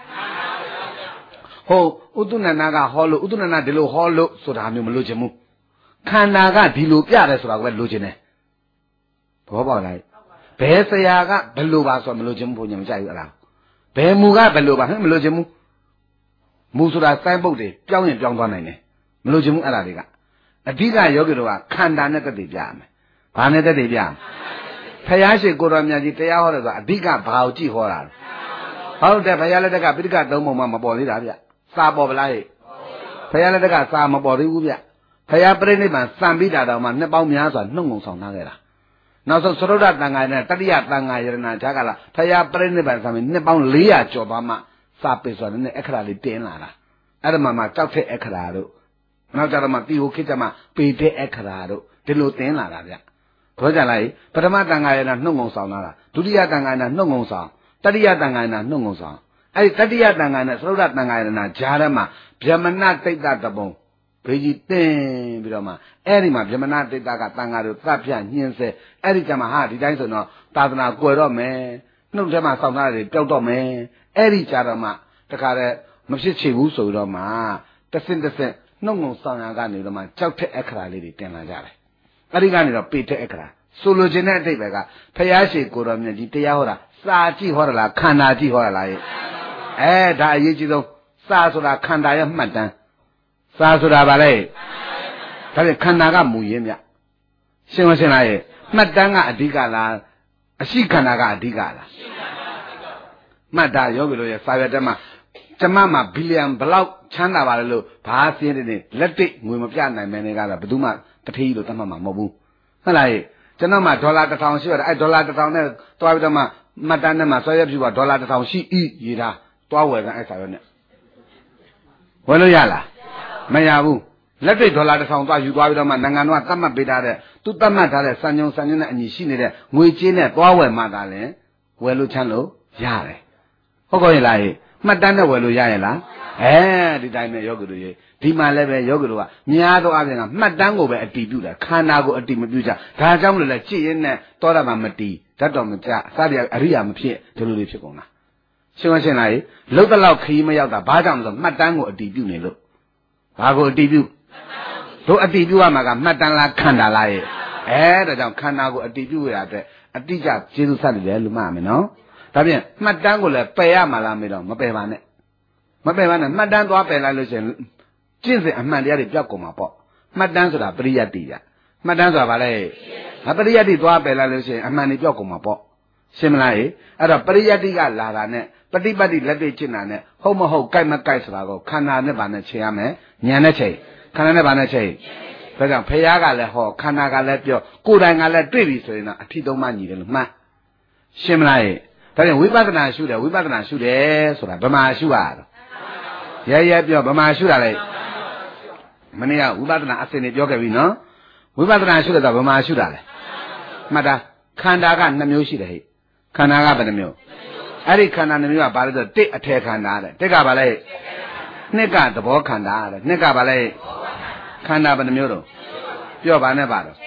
A: ဟုတ်ဥတုနန္ဒကဟောလို့ဥတုနန္ဒဒီလိုဟောလို့ဆိုတာမျိုးမလို့ချင်ဘူးခန္ဓာကဒီလိုပြတယ်ဆိုတာကပဲလိုချင်တယ်ဘောပေါက်လိုက်ဘယ်ဆရာကဘယ်လိုပါဆိုမလို့ချင်ဘူးဘုံညာမကြိုက်ဘူးအလားဘယ်မူကဘယ်လိုပါဟဲ့မလို့ချင်ဘူးမူဆိုတာစိုင်းပုတ်တွေပြောင်းရင်ပြောင်းသွားနိုင်တယ်မလို့ချင်ဘူးအဲ့ဒါတွေကအဓိကယောဂီတို့ကခန္ဓာနဲ့သက်သေပြရမယ်ဘာနဲ့သက်သေပြဖယားရှိကိုတော်မြတ်ကြီးတရားဟောတယ်ဆိုတာအဓိကဘာကိုကြည့်ဟောတာဟုတ်တယ်ဖယားလက်ထက်ကပိဋကသုံးပုံမှမပေါ်သေးတာဗျစာပေါ်ပလားဟဲ့ဖယားလက်ထက်ကစာမပေါ်သေးဘူးဗျဖယားပြိဋိဘံစံပိတာတော်မှာနှစ်ပေါင်းများစွာနှုတ်ငုံဆောင်ထားခဲ့တာနောက်ဆုံးသရုဒ္ဓတန်ဃာနဲ့တတိယတန်ဃာယရဏဈာကလာဖယားပြိဋိဘံစံပြီးနှစ်ပေါင်း400ကျော်သွားမှစာပေဆိုတဲ့အခရာလေးတင်းလာတာအဲ့ဒါမှကြောက်တဲ့အခရာတို့နောက်ကြတော့မှတီဟိုခေတ်ကြမှာပေတဲ့အခရာတို့ဒီလိုတင်းလာတာဗျပြောကြလိုက်ပထမတန်ဃာယရဏနှုတ်ငုံဆောင်လာတာဒုတိယတန်ဃာယရဏနှုတ်ငုံဆောင်တတိယတန်ဃာယရဏနှုတ်ငုံဆောင်အဲ့ဒီတတိယတန်ဃာနဲ့သရုဒ္ဓတန်ဃာယရဏဈာထဲမှာဗျမနတိတ်တတပုံဘေးကြီးတင်းပြီးတော့မှအဲ့ဒီမှာဗျမနတိတ်တကတန်ဃာတို့သတ်ဖြတ်ညှင်းဆဲအဲ့ဒီကြမှာဟာဒီတိုင်းဆိုတော့သာသနာကွယ်တော့မယ်နှုတ်ထဲမှာစောင့်ထားတယ်ပျောက်တော့မယ်အဲ့ဒီကြတော့မှတခါတည်းမဖြစ်ချေဘူးဆိုတော့မှတဆင့်နှုတ်ငုံဆောင်ရကနေတော့မှကြောက်တဲ့အခရာလေးတွေတင်လာကြတယ်အဲ့ဒီကနေတော့ပေတဲ့အခရာဆိုလိုချင်တဲ့အဓိပ္ပာယ်ကဖယားရှိကိုတော်မြတ်ကြီးတရားဟောတာစာကြည့်ဟောတာလားခန္ဓာကြည့်ဟောတာလားဒါအရေးကြီးဆုံးစာဆိုတာခန္ဓာရဲ့မှတ်တမ်းစာဆိုတာဗါလဲဒါဖြင့်ခန္ဓာကမူရင်းမြရှင်းမရှင်းလားမှတ်တမ်းကအဓိကလားအရှိခန္ဓာကအဓိကလားမှတ်တာယောဂီတို့ရဲ့စာရွက်ထဲမှာကျမမှာဘီလီယံဘလောက်ချမ်းသာပါလဲလို့ဘာစင်းနေလက်တိတ်ငွေမပြနိုင်မယ်နေကတော့ဘယ်သူမှတထေးလို့တတ်မှမှာမဟုတ်ဘူးဟုတ်လားကျွန်တော်မှဒေါ်လာ1000ရှိရတယ်အဲ့ဒေါ်လာ1000နဲ့တွားပြီးတော့မှမှတ်တမ်းနဲ့မှဆွဲရပြပါဒေါ်လာ1000ရှိဤရေးတာတွားဝယ်ကအဲ့စာရွက်နဲ့ဝယ်လို့ရလားမရဘူးလက်တွေ့ဒေါ်လာ1000သွားယူသွားပြီးတော့မှနိုင်ငံတော်ကသတ်မှတ်ပေးထားတဲ့သူသတ်မှတ်ထားတဲ့စံညုံနဲ့အညီရှိနေတဲ့ငွေကြေးနဲ့သွားဝယ်မှသာလဲဝယ်လို့ချမ်းလို့ရတယ်ဟုတ်ကောရဲ့လားမှတ်တမ်းနဲ့ဝယ်လို့ရရဲ့လားဒီတိုင်းပဲယောဂီတို့ဒီမှာလည်းပဲယောဂီတို့ကများသောအားဖြင့်ကမှတ်တမ်းကိုပဲအတည်ပြုတာခန္ဓာကိုအတည်မပြုကြဒါကြောင့်မလို့လဲကြည့်ရင်နဲ့တောတာမှမတည်ဓာတ်တော်မကြအစတရားအရိယာမဖြစ်ဒီလိုလေးဖြစ်ကုန်တာရှင်းမရှင်းလားလှုပ်တဲ့လောက်ခရီးမရောက်တာဘာကြောင့်လဲဆိုမှတ်တမ်းကိုအတည်ပြုနေလို့ဘာကိုအတည်ပြုတို့အတည်ပြုရမှာကမှတ်တမ်းလားခန္ဓာလားဒါကြောင့်ခန္ဓာကိုအတည်ပြုရတဲ့အတိအကျကျေးဇူးဆက်တယ်လို့မှတ်ရမယ်နော်ဒါဖြင့်မှတ်တမ်းကိုလည်းပယ်ရမှာလားမေးတော့မပယ်ပါနဲ့မှတ်တမ်းသွားပယ်လိုက်လို့ရှိရင်ကျင့်စဉ်အမှန်တရားတွေပြောက်ကုန်မှာပေါ့မှတ်တမ်းဆိုတာပရိယတ်တိရမှတ်တမ်းဆိုတာဗါလဲပရိယတ်တိသွားပယ်လိုက်လို့ရှိရင်အမှန်တွေပြောက်ကုန်မှာပေါ့ရှင်းမလားအဲ့တော့ပရိယတ်တိကလာတာနဲ့ပฏิပတ်တိလက်တွေ့ကျင့်တာနဲ့ဟုတ်မဟုတ်ကြိုက်မကြိုက်ဆိုတာကိုခန္ဓာနဲ့ဗာနဲ့ချိန်ရမယ်ဉာဏ်နဲ့ချိန်ခန္ဓာနဲ့ဗာနဲ့ချိန်ဒါကြောင့်ဖရာကလည်းဟောခန္ဓာကလည်းပြောကိုယ်တိုင်ကလည်းတွေ့ပြီဆိုရင်တော့အထီးသုံးမှညီတယ်လို့မှတ်ရှင်းမလားဒါကြောင့်ဝိပဿနာရှုတယ်ဆိုတာဗမာရှုရတော့ရဲပြောဗမာရှုတာလေမနေ့ကဝိပဿနာအစဉ်တွေပြောခဲ့ပြီနော်ဝိပဿနာရှုတယ်ဆိုဗမာရှုတာလေမှတ်တာခန္ဓာက2မျိုးရှိတယ်ခန္ဓာကဘယ်နှမျိုးအဲ့ဒီခန္ဓာ2မျိုးကဘာလဲဆိုတစ်အထည်ခန္ဓာတဲ့တစ်ကဘာလဲနှစ်ကသဘောခန္ဓာတဲ့နှစ်ကဘာလဲခန္ဓာဘယ်နှမျိုးတော့ပြောပါနဲ့ပါတော့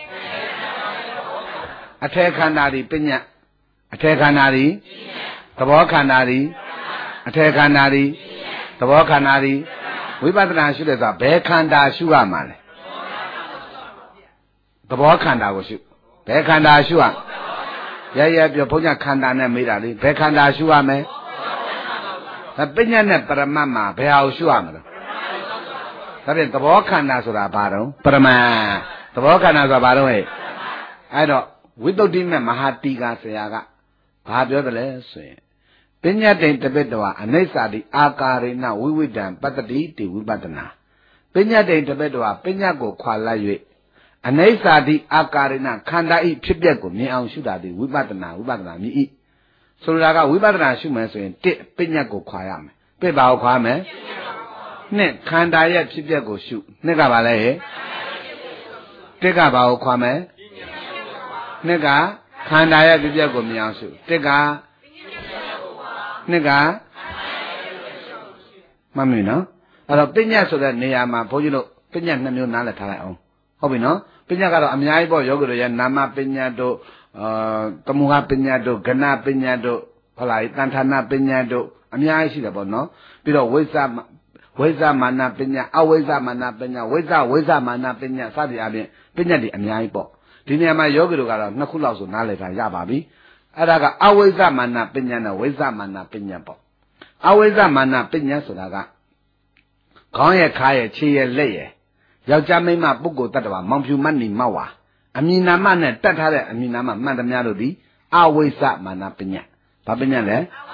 A: အထည်ခန္ဓာဒီပညာအထည်ခန္ဓာဒီသဘောခန္ဓာဒီအထည်ခန္ဓာဒီသဘောခန္ဓာဒီဝိပဿနာရှုတယ်ဆိုတာဘယ်ခန္ဓာရှုရမှာလဲသဘောခန္ဓာကိုရှုဘယ်ခန္ဓာရှုရရဲပြောဘုရားခန္ဓာနဲ့မေးတာလေဘယ်ခန္ဓာရှုရမလဲပညာနဲ့ပရမတ်မှာဘယ်ဟာကိုရှုရမလဲဒါဖြင့်သဘောခန္ဓာဆိုတာဘာတော့ပရမတ်သဘောခန္ဓာဆိုတာဘာတော့အဲ့တော့ဝိသုဒ္ဓိမေမဟာတိကာဆရာကဘာပြောတယ်လဲဆိုရင်ပညာတိန်တပိတ္တဝအနိစ္စတိအာကာရေနဝိဝိတံပတ္တိတိဝိပဿနာပညာတိန်တပိတ္တဝပညာကိုခွာလိုက်၍အနိစ္စတိအာကာရေနခန္ဓာဤဖြစ်ပျက်ကိုမြင်အောင်ရှုတာဒီဝိပဿနာမြည်ဤဆိုလိုတာကဝိပဿနာရှုမယ်ဆိုရင်တစ်ပညာကိုခွာရမယ်ပြစ်ပါကိုခွာမယ်နှစ်ခန္ဓာရဲ့ဖြစ်ပျက်ကိုရှုနှစ်ကဘာလဲတစ်ကဘာကိုခွာမယ်နှစ်ကခန္ဓာရဲ့ပြပြကိုမြင်အောင်ရှုတစ်ကနှစ်ကမှတ်မိနော်အဲ့တော့ပညာဆိုတဲ့နေရာမှာဘုန်းကြီးတို့ပညာ2မျိုးနားလည်ထားလိုက်အောင်ဟုတ်ပြီနော်ပညာကတော့အများကြီးပေါ့ယောဂီတို့ရဲ့နာမပညာတို့သမုဟပညာတို့ဂဏပညာတို့ဟုတ်လားတန်ဌာနပညာတို့အများကြီးရှိတယ်ပေါ့နော်ပြီးတော့ဝိဇ္ဇမာနပညာအဝိဇ္ဇမာနပညာဝိဇ္ဇမာနပညာစသည်အပြင်ပညာတွေအများကြီးပေါ့ဒီနေရာမှာယောဂီတို့ကတော့2ခုလောက်ဆိုနားလည်ထားရပါပြီအဲ့ဒါကအဝိဇ္ဇမာနပညာနဲ့ဝိဇ္ဇမာနပညာပေါ့အဝိဇ္ဇမာနပညာဆိုတာကခေါင်းရဲ့ခါရဲ့ခြေရဲ့လက်ရဲ့ယောက်ျားမိန်းမပုဂ္ဂိုလ်တ attva မောင်ဖြူမတ်နီမောက်ဝါအမည်နာမနဲ့တတ်ထားတဲ့အမည်နာမမှန်သမျှတို့သည်အဝိဇ္ဇမာနပညာဘာပညာလဲ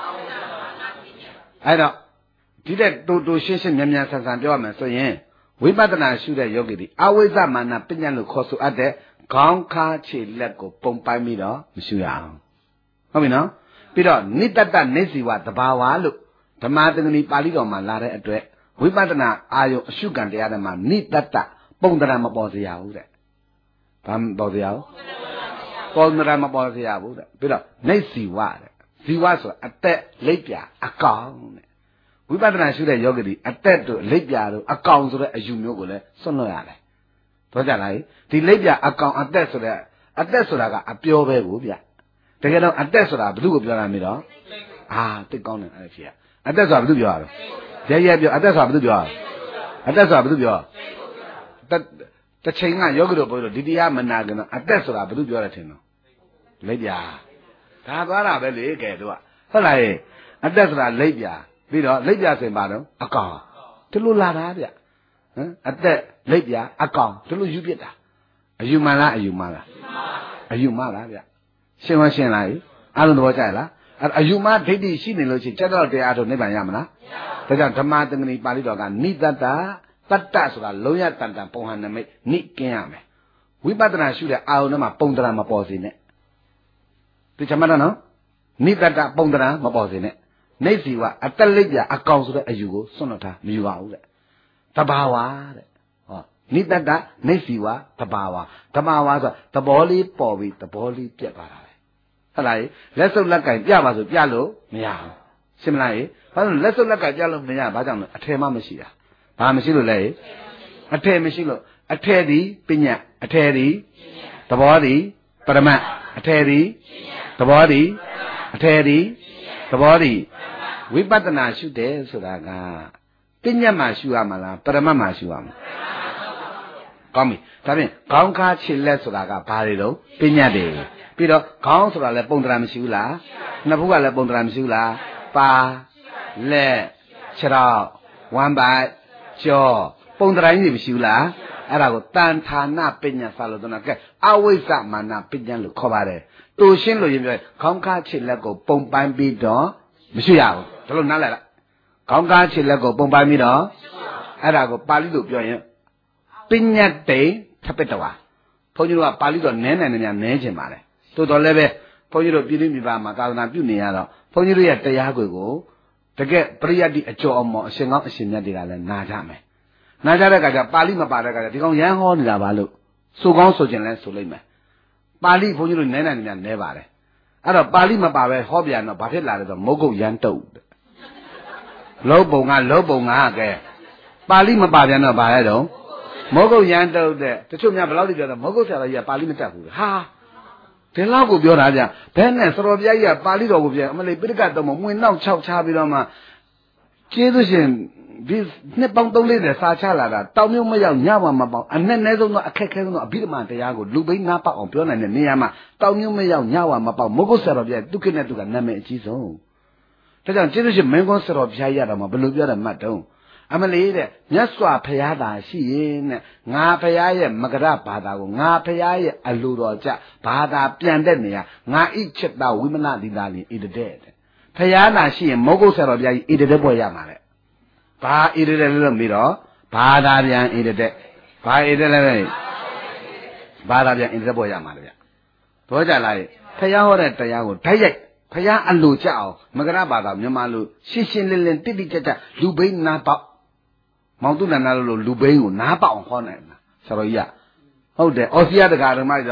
A: အဲ့တော့ဒီတဲ့တူရှင်းရှင်းမြန်ဆန်ဆန်ပြောရမယ်ဆိုရင်ဝိပဿနာရှုတဲ့ယောဂီဒီအဝိဇ္ဇမာနပညာလို့ခေါ်ဆိုအပ်တဲ့ခေါင်းခါခြေလက်ကိုပုံပိုင်းပြီးတော့မရှုရအောင်ဟုတ်ပြီနော်ပြီးတော့နိတ္တနေစီဝတဘာဝလို့ဓမ္မသင်္ကနီပါဠိတော်မှာလာတဲ့အတွက်ဝိပဿနာအာယုအရှုခံတရားတွေမှာနိတ္တပုံတရာမပေါ်စေရဘူးတဲ့ဘာမပေါ်စေရဘူးပုံတရာမပေါ်စေရဘူးတဲ့ပြီးတော့နေစီဝတဲ့ဇီဝဆိုတာအသက်လက်ပြအကောင်တဲ့ဝိပဿနာရှုတဲ့ယောဂီဒီအသက်တို့လက်ပြတို့အကောင်ဆိုတဲ့အယူမျိုးကိုလည်းစွန့်လွတ်ရတယ်တော့ကြလားဒီလက်ပြအကောင်အသက်ဆိုတာကအပြောပဲကိုဗျတကယ်တော့အသက်ဆိုတာဘယ်သူကိုပြောတာမင်းတော့တိတ်ကောင်းတယ်အဲ့ဖြစ်အသက်ဆိုတာဘယ်သူပြောရလဲရဲပြောအသက်ဆိုတာဘယ်သူပြောရအသက်ဆိုတာဘယ်သူပြောတချိန်ကယောဂီတို့ပြောလို့ဒီတရားမနာခင်တော့အသက်ဆိုတာဘယ်သူပြောရထင်တော့လက်ပြဒါသွားတာပဲလေကဲတို့ကဟုတ်လားအသက်ဆိုတာလက်ပြပြီးတော့လက်ပြဆိုရင်ပါတော့အကောင်ဒီလိုလာတာဗျဟမ်အသက်လက်ပြအကောင်ဒီလိုယူပြစ်တာအယူမှန်လားအယူမှန်လားအယူမှန်လားဗျရှင်းမရှင်းလားအားလုံးသဘောကျလားအယူမှဒိဋ္ဌိရှိနေလို့ရှိရင်ချက်တော့တရားထုတ်နိဗ္ဗာန်ရမလားဒါကြောင့်ဓမ္မသင်္ကနီပါဠိတော်ကနိတ္တတတ္တဆိုတာလုံးရတန်တန်ပုံဟန်နမိတ်နိကင်းရမယ်ဝိပဿနာရှုတဲ့အာယုန်ထဲမှာပုံတရာမပေါ်စေနဲ့ဒီချမ်းမနော်နိတ္တပုံတရာမပေါ်စေနဲ့နေစီဝအတက်လက်ပြအကောင်ဆိုတဲ့အယူကိုစွန့်လွတ်ထားမယူပါဘူးတဲ့တဘာဝတဲ့ဟောနိတ္တနေစီဝတဘာဝဆိုသဘောလေးပေါ်ပြီးသဘောလေးပြတ်သွားတာပဲဟုတ်လားလက်စုပ်လက်ကင်ပြပါဆိုပြလို့မရဘူးရှင်းမလားဘာလို့လက်စုပ်လက်ကင်ပြလို့မရဘာကြောင့်လဲအထယ်မှမရှိတာဘာမရှိလို့လဲအထယ်မရှိလို့အထယ်ဒီပညာအထယ်ဒီသဘောဒီပရမတ်အထယ်ဒီသဘောဒီအထယ်ဒီသဘောဒီဝိပဿနာရှုတယ်ဆိုတာကပညာမှရှုရမှာလားပရမတ်မှရှုရမှာကောင်းပြီဒါဖြင့်ခေါင်းခါခြေလက်ဆိုတာကဘာတွေတော့ပညာတွေပြီးတော့ခေါင်းဆိုတာလည်းပုံတရာမရှိဘူးလားနှစ်ဖူးကလည်းပုံတရာမရှိဘူးလားပါလက်ခြေထောက်ဝမ်းပိုက်ကြောပုံတရာကြီးမရှိဘူးလားအဲ့ဒါကိုတန်ဌာနပညာစလို့တော့ကဲအဝိဇ္ဇမာနပညာလို့ခေါ်ပါတယ်တူရှင်းလို့ရင်ပြောခေါင်းခါခြေလက်ကိုပုံပိုင်းပြီးတော့မရှိရဘူးဒါလို့နားလည်လားခေါင်းကားခြေလက်ကိုပုံပိုင်းပြီးတော့အဲ့ဒါကိုပါဠိလိုပြောရင်ပညာတေထပတ္တဝါဘုန်းကြီးတို့ကပါဠိတော်နည်းနိုင်နေများနည်းချင်ပါလေတိုးတော်လည်းပဲဘုန်းကြီးတို့ပြည်သူပြည်ပါမှာသာသနာပြုနေရတော့ဘုန်းကြီးတို့ရဲ့တရားကိုတကယ်ပရိယတ်တိအကျော်အမော်အရှင်ကောင်းအရှင်မြတ်တွေကလည်းနာကြမယ်နာကြတဲ့အခါကျပါဠိမပါတဲ့အခါကျဒီကောင်ရမ်းဟောနေတာပါလို့ဆိုကောင်းဆိုခြင်းလဲဆိုလိုက်မယ်ပါဠိဘုန်းကြီးတို့နည်းနိုင်နေများနည်းပါတယ်အဲ့တော့ပါဠိမပါပဲဟောပြန်တော့ဘာဖြစ်လာလဲဆိုမုတ်ကုတ်ရမ်းတုတ်လုံးပုံကကဲပါဠိမပါပြန်တော့ဘာလဲတော့မုတ်ကုတ်ရမ်းတုတ်တဲ့တချို့များဘယ်လောက်ထိပြောတော့မုတ်ကုတ်ဆရာတော်ကြီးကပါဠိမတတ်ဘူးဟာဒီလောက်ကိုပြောတာဗျဘဲနဲ့စတော်ပြားကြီးကပါဠိတော်ကိုပြန်အမလေးပိဋကတ်တော်မှာမှွင်နောက်6ချပြီးတော့မှကျေးဇူးရှင်ဒီနှစ်ပေါင်း340စာချလာတာတောင်မြို့မရောက်ညဝါမပေါအောင်အနဲ့နဲဆုံးတော့အခက်ခဲဆုံးတော့အဘိဓမ္မာတရားကိုလူဘိန်းနားပေါအောင်ပြောနိုင်တဲ့နေရာမှာတောင်မြို့မရောက်ညဝါမပေါမုတ်ကုတ်ဆရာတော်ပြသူကိနဲ့သူကနာမည်အကြီးဆုံးဒါကြောင့်ကျေးဇူးရှင်မင်းကွန်းဆရာတော်ဘုရားရတော်မှာဘယ်လိုပြောတယ်မှတ်တုံးအမလေးတဲ့မြတ်စွာဘုရားသာရှိရင်တဲ့ငါဘုရားရဲ့မကရဘာသာကိုငါဘုရားရဲ့အလိုတော်ကြဘာသာပြန်တဲ့နေရာငါဣချက်တဝိမနတိတာလင်ဣတတဲ့ဘုရားသာရှိရင်မုတ်ကုတ်ဆရာတော်ဘုရားကြီးဣတတဲ့ဘွယ်ရမှာတဲ့ဘာဣတတဲ့လို့ပြီးတော့ဘာသာပြန်ဣတတဲ့ဘာဣတတဲ့လဲဘာသာပြန်ဣတတဲ့ဘွယ်ရမှာလေဗျတော့ကြလားဘုရားဟောတဲ့တရားကိုဓာတ်ရိုက်ဘုရားအလိုကြအောင်မကရဘာသာမြန်မာလိုရှင်းရှင်းလင်းလင်းတိတိကျကျလူဘိန်းနာပေါက်မောင်တုနန္ဒလို့လူဘိန်းကိုနားပေါအောင်ဟောနိုင်လားဆရာတော်ကြီးကဟုတ်တယ်အော်စီယာတက္ကဓမ္မကျတော့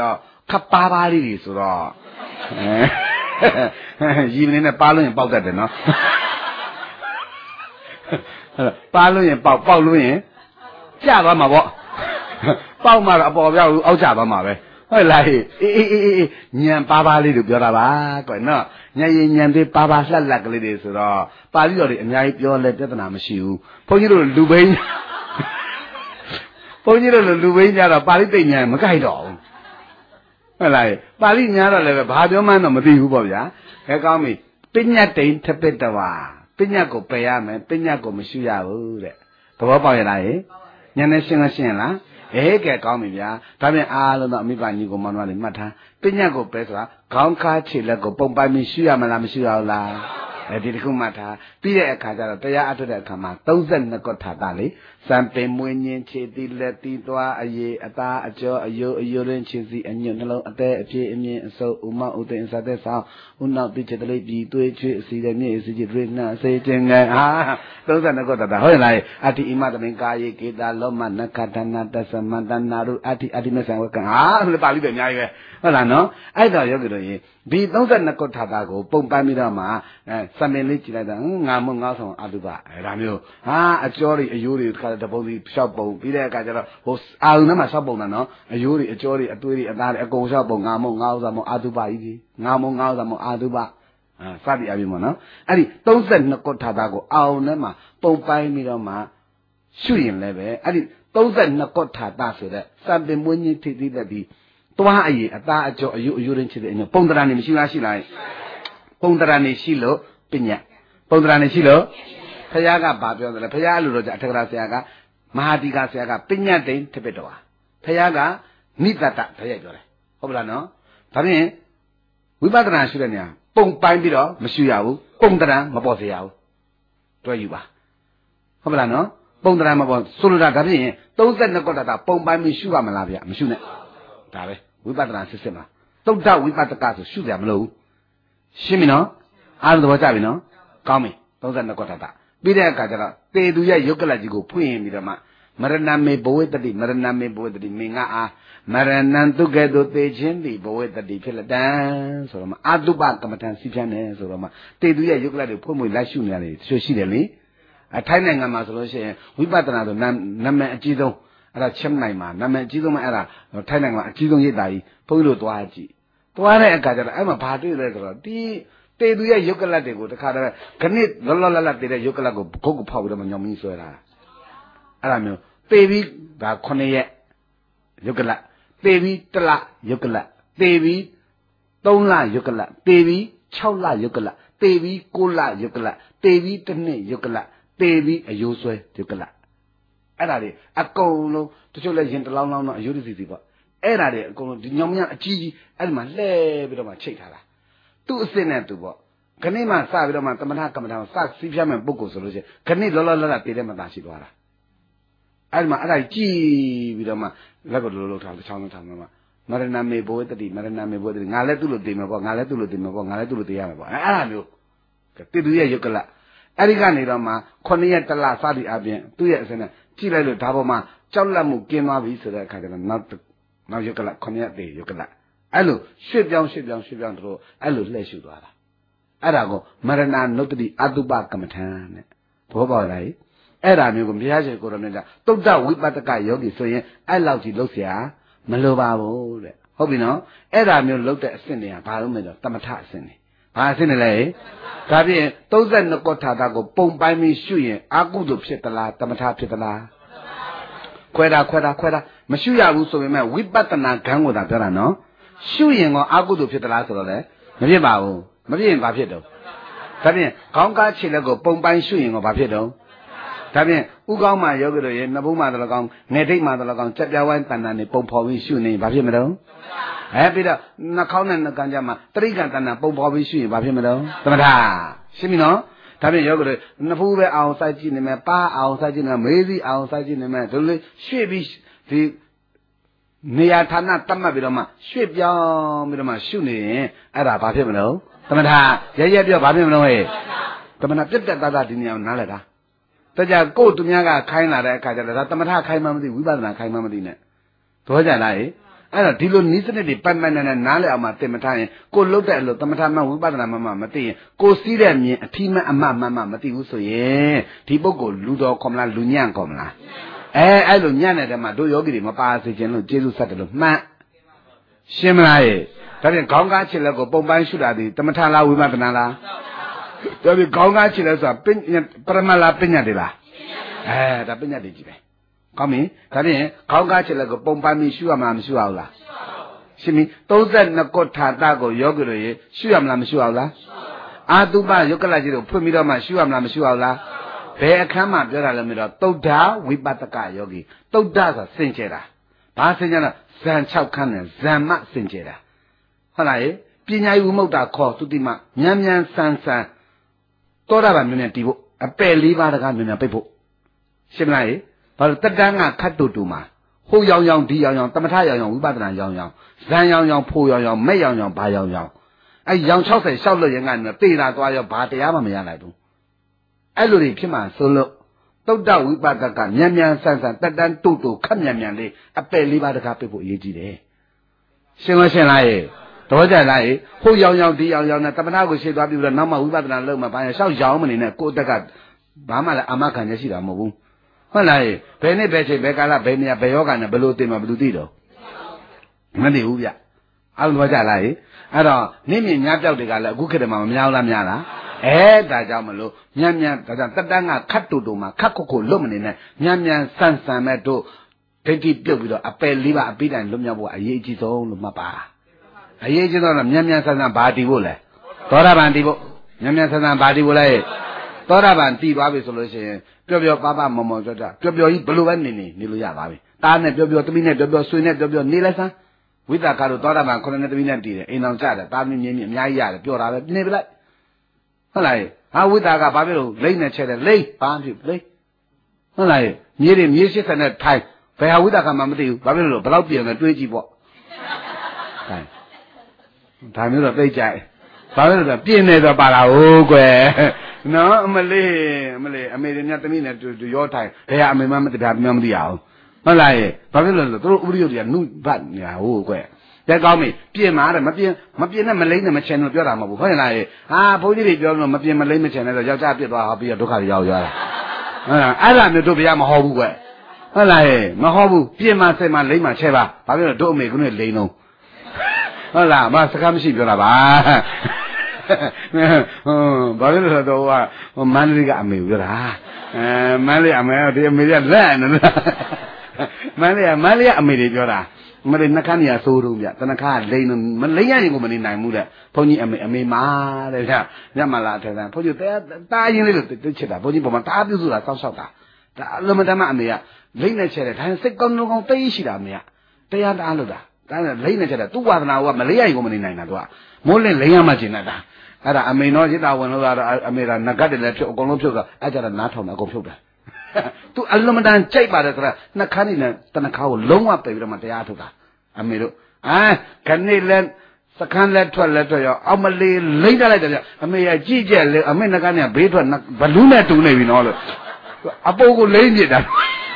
A: ပါပါလေးတွေဆိုတော့ရည်မင်းနဲ့ပါလို့ရင်ပေါက်တတ်တယ်နော်ပါလို့ရင်ပေါက်လို့ရင်ကျသွားမှာပေါ့ပေါက်မှတော့အပေါ်ပြောက်အောက်ကျသွားမှာပဲဟုတ်လားအေးညံပါလေးလို့ပြောတာပါကွနော်ညရင်ညံသေးပါလှက်ကလေးတွေဆိုတော့ပါဠိတော်တွေအများကြီးပြောလဲပြဿနာမရှိဘူးဘုန်းကြီးတို့လူဘိန်းဘုန်းကြီးတို့လူဘိန်းကြတော့ပါဠိသိညာမကြိုက်တော့ဘူးဟုတ်လားပါဠိညာတော့လည်းပဲဘာပြောမှန်းတော့မသိဘူးပေါ့ဗျာခဲကောင်းပြီပညာတိန်ထပစ်တဝါပညာကိုပယ်ရမယ်ပညာကိုမရှိရဘူးတဲ့သဘောပေါက်ရလားညနေရှင်းလားကဲကောင်းပြီဗျာဒါပြန်အားလုံးတော့အမိပါညီကိုမောင်တို့ကမှတ်ထားပညာကိုပဲဆိုတာခေါင်းခါခြေလက်ကိုပုံပိုင်ပြီးရှိရမလားမရှိရဘူးလားဒီတစ်ခုမှတ်ထားပြီးတဲ့အခါကျတော့တရားအထုတ်တဲ့အခါမှာ32ခုထာတာလေစံပင်မွေးညင်းခြေတိလက်တိသွားအရေးအသားအကျော်အယိုးအယိုးရင်းခြေစီအညွတ်နှလုံးအသေးအပြည့်အမြင့်အစုပ်ဥမဥသိအစတဲ့ဆောင်ဥနောက်တိချက်တလေးပြီးသွေးချွေးအစီတဲ့မြေအစီကြီးတွေနှံအစေခြင်းငယ်32ခုထာတာဟုတ်လားအတ္တိဣမတမင်ကာယေကေတာလောမနခတနာတသမန္တနာရုအတ္တိမဆံဝကလို့ပါဠိပဲအများကြီးပဲဟုတ်လားနော်အဲ့တော့ယောဂီတို့ရေဒီ32ခုထာတာကိုပုံပန်းပြီးတော့မှစံပင်လေးကြည့်လိုက်တာငါမငါဆောင်အတုပဒါမျိုးအကျော်တွေအယိုးတွေတခါတပုံစီရှောက်ပုံပြီးတဲ့အခါကျတော့ဟိုအာရုံထဲမှာရှောက်ပုံတာနော်အယိုးတွေအကျော်တွေအသွေးတွေအသားတွေအကုန်ရှောက်ပုံငါမငါဆောင်အတုပကြီးငါမငါဆောင်အတုပစသည်အပြင်ပေါ့နော်အဲ့ဒီ32ခုထာတာကိုအာရုံထဲမှာပုံပိုင်းပြီးတော့မှရှုရင်လည်းပဲအဲ့ဒီ32ခုထာတာဆိုတဲ့စံပင်မွေးညင်းထိပ်သီးတဲ့ဒီသွားအရေးအသားအကျော်အယိုးအယိုးရင်းချစ်တဲ့အညပုံတရာနေမရှိလားရှိလားပုံတရာနေရှိလို့ပညာပုံတရာနေရှိလို့ဘုရားကဘာပြောတယ်လဲဘုရားလိုတော့အထက်ကရာဆရာကမဟာတိကဆရာကပညာတိန်ထပစ်တော်ဘုရားကနိတ္တတဘုရားပြောတယ်ဟုတ်ပလားနော်ဒါဖြင့်ဝိပဿနာရှုတဲ့နေရာပုံပိုင်းပြီးတော့မရှိရဘူးပုံတရာမပေါ်စေရဘူးတွဲယူပါဟုတ်ပလားနော်ပုံတရာမပေါ်ဆိုလိုတာဒါဖြင့်32ခုတတာပုံပိုင်းပြီးရှုရမလားဗျမရှိနဲ့ဒါပဲဝိပဿနာစစ်စစ်မှာသုဒ္ဓဝိပဿကဆိုရှုကြမလို့ရှင်းပြီနော်အားလုံးသဘောကျပြီနော်ကောင်းပြီ32ခုတတာပြီးတဲ့အခါကျတော့တေသူရဲ့ယုတ်ကလကြီးကိုဖွင့်ပြီးတော့မှမရဏမေဘဝေတတိမရဏမေဘဝေတတိမင်္ဂအားမရဏံတုကဲ့သို့သေခြင်းသည်ဘဝေတတိဖြစ်လက်တံဆိုတော့မှအတုပကမ္မထံစီဖြန်းတယ်ဆိုတော့မှတေသူရဲ့ယုတ်ကလတွေဖွင့်ဖွင့်လိုက်ရှုနေရတယ်တချို့ရှိတယ်လေထိုင်းနိုင်ငံမှာဆိုလို့ရှိရင်ဝိပဿနာဆိုနာမည်အကြီးဆုံးအဲ့ဒါချင်းနိုင်မှာနာမည်အကြီးဆုံးမှအဲ့ဒါထိုင်းနိုင်ငံမှာအကြီးဆုံးရိပ်သာကြီးဘုန်းကြီးတို့သွားကြည့်သွားတဲ့အခါကျတော့အဲ့မှာဘာတွေ့လဲဆိုတော့ဒီတေသူရဲ့ယုတ်ကလတွေကိုတခါတည်းခဏလောလောလတ်လတ်တေတဲ့ယုတ်ကလကိုခုတ်ကိုဖောက်ပြီးတော့ညောင်မင်းဆွဲတာအဲ့ဒါမျိုးတေပြီးဒါ9ရက်ယုတ်ကလတေပြီး1လယုတ်ကလတေပြီး3လယုတ်ကလတေပြီး6လယုတ်ကလတေပြီး9လယုတ်ကလတေပြီး1နှစ်ယုတ်ကလတေပြီးအယိုးဆွဲယုတ်ကလအဲ့ဒါတွေအကုန်လုံးတချို့လဲရင်တလောင်းလောင်းတော့အယိုးစီစီပေါ့အဲ့ဒါတွေအကုန်လုံးဒီညောင်မင်းအကြီးကြီးအဲ့ဒီမှာလှဲပြီးတော့မှချိတ်ထားတာသူ့အစ်စ်နဲ့သူပေါ့ခဏမှစပြီးတော့မှသမထကမ္မထာစစီးပြမယ်ပုဂ္ဂိုလ်ဆိုလို့ရှိရင်ခဏလောလောလတ်လတ်တည်တဲ့မသားရှိသွားတာအဲ့ဒီမှာအဲ့ဒါကြည့်ပြီးတော့မှလက်ကိုလောလောထားတစ်ချောင်းလုံးထားမှာမရဏမေဘဝတတိမရဏမေဘဝတတိငါလည်းသူ့လိုတည်မယ်ပေါ့ငါလည်းသူ့လိုတည်မယ်ပေါ့ငါလည်းသူ့လိုတည်ရမယ်ပေါ့အဲ့ဒါမျိုးတေသူရဲ့ယုတ်ကလအဲ့ဒီကနေတော့မှ9ရက်1လစသည်အပြင်သူ့ရဲ့အစနဲ့ကြည့်လိုက်လို့ဒါပေါ်မှာကြောက်လန့်မှုကင်းသွားပြီဆိုတဲ့အခါကျတော့နောက်ယုတ်ကလ9ရက်တည်ယုတ်ကလအဲ့လိုရွှေ့ပြောင်းတို့အဲ့လိုလှည့်ရှုသွားတာအဲ့ဒါကိုမရဏနုတ္တိအတုပကမ္မထံတဲ့ဘောပေါက်လားအဲ့ဒါမျိုးကိုဘုရားရှင်ကိုယ်တော်မြတ်ကသုဒ္ဓဝိပဿကယောဂီဆိုရင်အဲ့လောက်ကြီးလှုပ်เสียမလိုပါဘူးတဲ့ဟုတ်ပြီနော်အဲ့ဒါမျိုးလှုပ်တဲ့အဆင့်တွေကဘာလို့မလဲဆိုတမထအဆင့်တွေဘာအဆင့်တွေလဲဒါဖြင့်32ခုထာတာကိုပုံပိုင်းပြီးရှုရင်အာကုသိုလ်ဖြစ်သလားတမထဖြစ်သလားခွဲတာမရှုရဘူးဆိုပေမဲ့ဝိပဿနာဂံကိုသာပြောတာနော်ရှုရင်ကောအာကုသိုလ်ဖြစ်သလားဆိုတော့လေမဖြစ်ပါဘူးမဖြစ်ရင်ဘာဖြစ်တော့ဒါဖြင့်ခေါင်းကားခြေလက်ကိုပုံပိုင်းရှုရင်ကောဘာဖြစ်တော့ဒါဖြင့်ဥကောင်းမှယောဂီတို့ရေနှစ်ဘုံမှတလကောင်းငယ်ထိတ်မှတလကောင်းကြက်ပြဝိုင်းတဏ္ဍာနေပုံဖော်ပြီးရှုနေဘာဖြစ်မလို့ပြီးတော့နှာခေါင်းနဲ့နှာကန်ကြမှာတရိကံတဏ္ဍာပုံဖော်ပြီးရှုရင်ဘာဖြစ်မလို့သမထရှင်းပြီနော်ဒါဖြင့်ယောဂီတို့နှစ်ဖူးပဲအောင်စိုက်ကြည့်နေမယ်ပါအောင်စိုက်ကြည့်နေမယ်မေးစီအောင်စိုက်ကြည့်နေမယ်ဒီလိုရွှေ့ပြီးဒီနေရာဌာနတတ်မှတ်ပြီးတော့မှရွှေ့ပြောင်းပြီးတော့မှရှုနေရင်အဲ့ဒါဘာဖြစ်မလို့သမထရဲပြောဘာဖြစ်မလို့ဟဲ့သမထပြတ်တက်သားဒီနေရာကိုနားလည်တာတကြကိုသူများကခိုင်းလာတဲ့အခါကျတော့ဒါသမထခိုင်းမှမသိဝိပဿနာခိုင်းမှမသိနဲ့သဘောကျလားအဲ့တော့ဒီလိုနိစ္စနဲ့တွေပတ်မှန်နဲ့နားလည်အောင်မှသင်မထားရင်ကိုလှုပ်တဲ့အလို့သမထမှဝိပဿနာမှမသိရင်ကိုစီးတဲ့မြင်အထီးမှအမှမသိဘူးဆိုရင်ဒီပုဂ္ဂိုလ်လူတော်ခေါ်မလားလူညံ့ခေါ်မလားအဲ့လိုညံ့တဲ့တည်းမှာတို့ယောဂီတွေမပါစေခြင်းလို့ကျေးဇူးဆက်တယ်လို့မှန်ရှင်းမလားရဲ့ဒါပြန်ခေါင်းကားချစ်လက်ကိုပုံပိုင်းရှုတာဒီသမထလားဝိပဿနာလားဒါပြန်ခေါင်းကားချစ်လက်ဆိုတာပရမလားပညာတွေလားဒါပညာတွေကြီးပဲကောင်းပြီဒါပြန်ခေါင်းကားချစ်လက်ကိုပုံပိုင်းပြီးရှုရမှာမရှုအောင်လားရှင်းပြီ32ခုထာတာကိုယောဂီတွေရှုရမလားမရှုအောင်လားအာတုပယုတ်ကလကြီးတို့ဖွင့်ပြီးတော့မှရှုရမလားမရှုအောင်လားဘယ်အခန်းမှာပြောတာလဲမလို့သုဒ္ဓဝိပဿကယောဂီသုဒ္ဓဆိုစင်ကြယ်တာဘာစင်ကြယ်လဲဇန်6ခန်းနဲ့ဇန်မစင်ကြယ်တာဟုတ်လားပညာဝိမု ക്ത ခေါ်သုတိမမြန်ဆန်သောတာပန်မြင်တီးဖို့အပယ်၄ပါးတကားမြင်ပိတ်ဖို့ရှင်းမလားဘာလို့တက်တန်းကခတ်တူမှာဟိုရောင်ဒီရောင်သမထရောင်ဝိပဿနာရောင်ဇန်ရောင်ဖိုရောင်မဲ့ရောင်ဘာရောင်အဲ့ရောင်60လျှောက်လို့ရင်ကနေတေတာသွားရောဘာတရားမှမရနိုင်ဘူးအဲ့လိုတွေဖြစ်မှာဆိုလို့သုဒ္ဓဝိပဿကမြန်ဆန်တက်တန်းတူခတ်မြန်လေးအပယ်၄ပါးတကားပိတ်ဖို့အရေးကြီးတယ်ရှင်းလားတော့ကြလားဟိုရောင်ဒီရောင်နဲ့သမထကိုရှေ့သွားပြီးတော့နောက်မှဝိပဿနာလုပ်မှဘာရလျှောက်ရောင်မနေနဲ့ကိုယ့်တက်ကဘာမှလည်းအာမခံရရှိတာမဟုတ်ဘူးဟုတ်လားဘယ်နဲ့ဘယ်ချိန်ဘယ်ကာလဘယ်နေရာဘယ်ယောဂနဲ့ဘယ်လိုသိမှဘယ်လိုသိတော့မသိဘူးဗျအဲ့လိုတော့ကြလားအဲ့တော့နင့်မြင်ညပြောက်တွေကလည်းအခုခေတ်တည်းမှာမများလားများလားဒါကြောင့်မလို့မြန်ဒါကြောင့်တက်တန်းကခတ်တူမှာခတ်ခုလွတ်မနေနဲ့မြန်ဆန်မဲ့တို့ဒိဋ္ဌိပြုတ်ပြီးတော့အပယ်၄ပါးအပိတိုင်းလွတ်မြောက်ဖို့အရေးကြီးဆုံးလို့မှတ်ပါအရေးကြီးတော့မြန်ဆန်ဘာတည်ဖို့လဲသောတာပန်တည်ဖို့မြန်ဆန်ဘာတည်ဖို့လဲသောတာပန်တည်သွားပြီဆိုလို့ရှိရင်ပျော်ပါမောကြတာပျော်ကြီးဘလို့ပဲနေလို့ရပါပြီတားနဲ့ပျော်သမီးနဲ့ပျော်ဆွေနဲ့ပျော်နေလိုက်စမ်းဝိသကာတို့သောတာပန်9နှစ်သမီးနဲ့တည်တယ်အိမ်အောင်ကြတယ်တားမြင်းအများကြီးရတယ်ပျော်တာပဲနေပလိုက်ဟုတ်လားဟာဝိသကာဘာဖြစ်လို့လိမ့်နဲ့ချဲတယ်လိမ့်ဘာဖြစ်လိမ့်ဟုတ်လားမြေ80နဲ့ထိုင်ဘယ်ဟာဝိသကာမှမသိဘူးဘာဖြစ်လို့ဘလောက်ပြင်လဲတွေးကြည့်ပေါ့ထိုင်ဒါမျိုးတော့သိကြတယ်ဘာလို့လဲပြင်းနေတော့ပါလားဟုတ်ကွယ်နော်အမလေးအမေတွေများသမီးနဲ့ရောထိုင်ဘယ်ဟာအမေမသိတာမသိရအောင်ဟုတ်လားဘာဖြစ်လို့လဲသူတို့ဥပရိယတွေကနုဘတ်ညာဟုတ်ကွယ်တဲ့ကောင်းပြီပြင်မှာတဲ့မပြင်နဲ့မလိမ့်နဲ့မချင်လို့ပြောတာမဟုတ်ဘူးဟုတ်လားဟာဘုန်းကြီးတွေပြောလို့မပြင်မလိမ့်မချင်နဲ့တော့ယောက်ျားပြစ်သွားပြီးတော့ဒုက္ခတွေရောက်ရတာဟုတ်လားအဲ့ဒါမျိုးတို့ဘုရားမဟောဘူးကွယ်ဟုတ်လားမဟောဘူးပြင်မှာစိတ်မှာလိမ့်မှာချဲပါဘာဖြစ်လို့တို့အမေကလည်းလိမ့်လုံးဟုတ်လားမစကားမရှိပြောတာပါဘာလို့လဲတော့မန္တလေးကအမေပြောတာမန္တလေးအမေဒီအမေကလက်နေလားမန္တလေးကအမေတွေပြောတာမလေးနှခမ်းနေရသိုးတော့ဗျတနခါလိန်မလိန်ရရင်ကိုမနေနိုင်ဘူးတဲ့ဘုန်းကြီးအမေမာတဲ့ဗျညမလာထဲဘုန်းကြီးတားရင်လေးလို့တိတ်ချစ်တာဘုန်းကြီးပေါ်မှာတားပြုစုတာစောက်ရှောက်တာဒါအလုံးမတမအမေကလိန်နဲ့ချဲတယ်ဒါစိတ်ကောင်းလုံးကောင်းတိတ်ရှိတာအမေကတရားတားလို့တာဒါနဲ့လိမ့်နေကြတယ်သူ့ဝါသနာကမလေးရရင်ကိုမနေနိုင်တာသူကမိုးလင်းလိမ့်ရမှကျင်တာအဲ့ဒါအမေတော်จิตဝင်လို့ကတော့အမေကနဂတ်တယ်လည်းဖြုတ်အကုန်လုံးဖြုတ်တာအဲ့ကြတော့နားထောင်တယ်အကုန်ဖြုတ်တယ်သူအလွန်မတန်ကြိုက်ပါတယ်ဆိုတာနှခမ်းနေနဲ့တနခါကိုလုံးဝပယ်ပြီးတော့မှတရားထုတ်တာအမေတို့ခဏလေးလဲစခန်းလဲထွက်ရောအောက်မလေးလိမ့်တက်လိုက်တယ်ဗျအမေကကြည့်ကြလေအမေနှခမ်းနေဘေးထွက်ဘလူးနဲ့တူနေပြီနော်လို့အပိုးကိုလိမ့်ပြတာ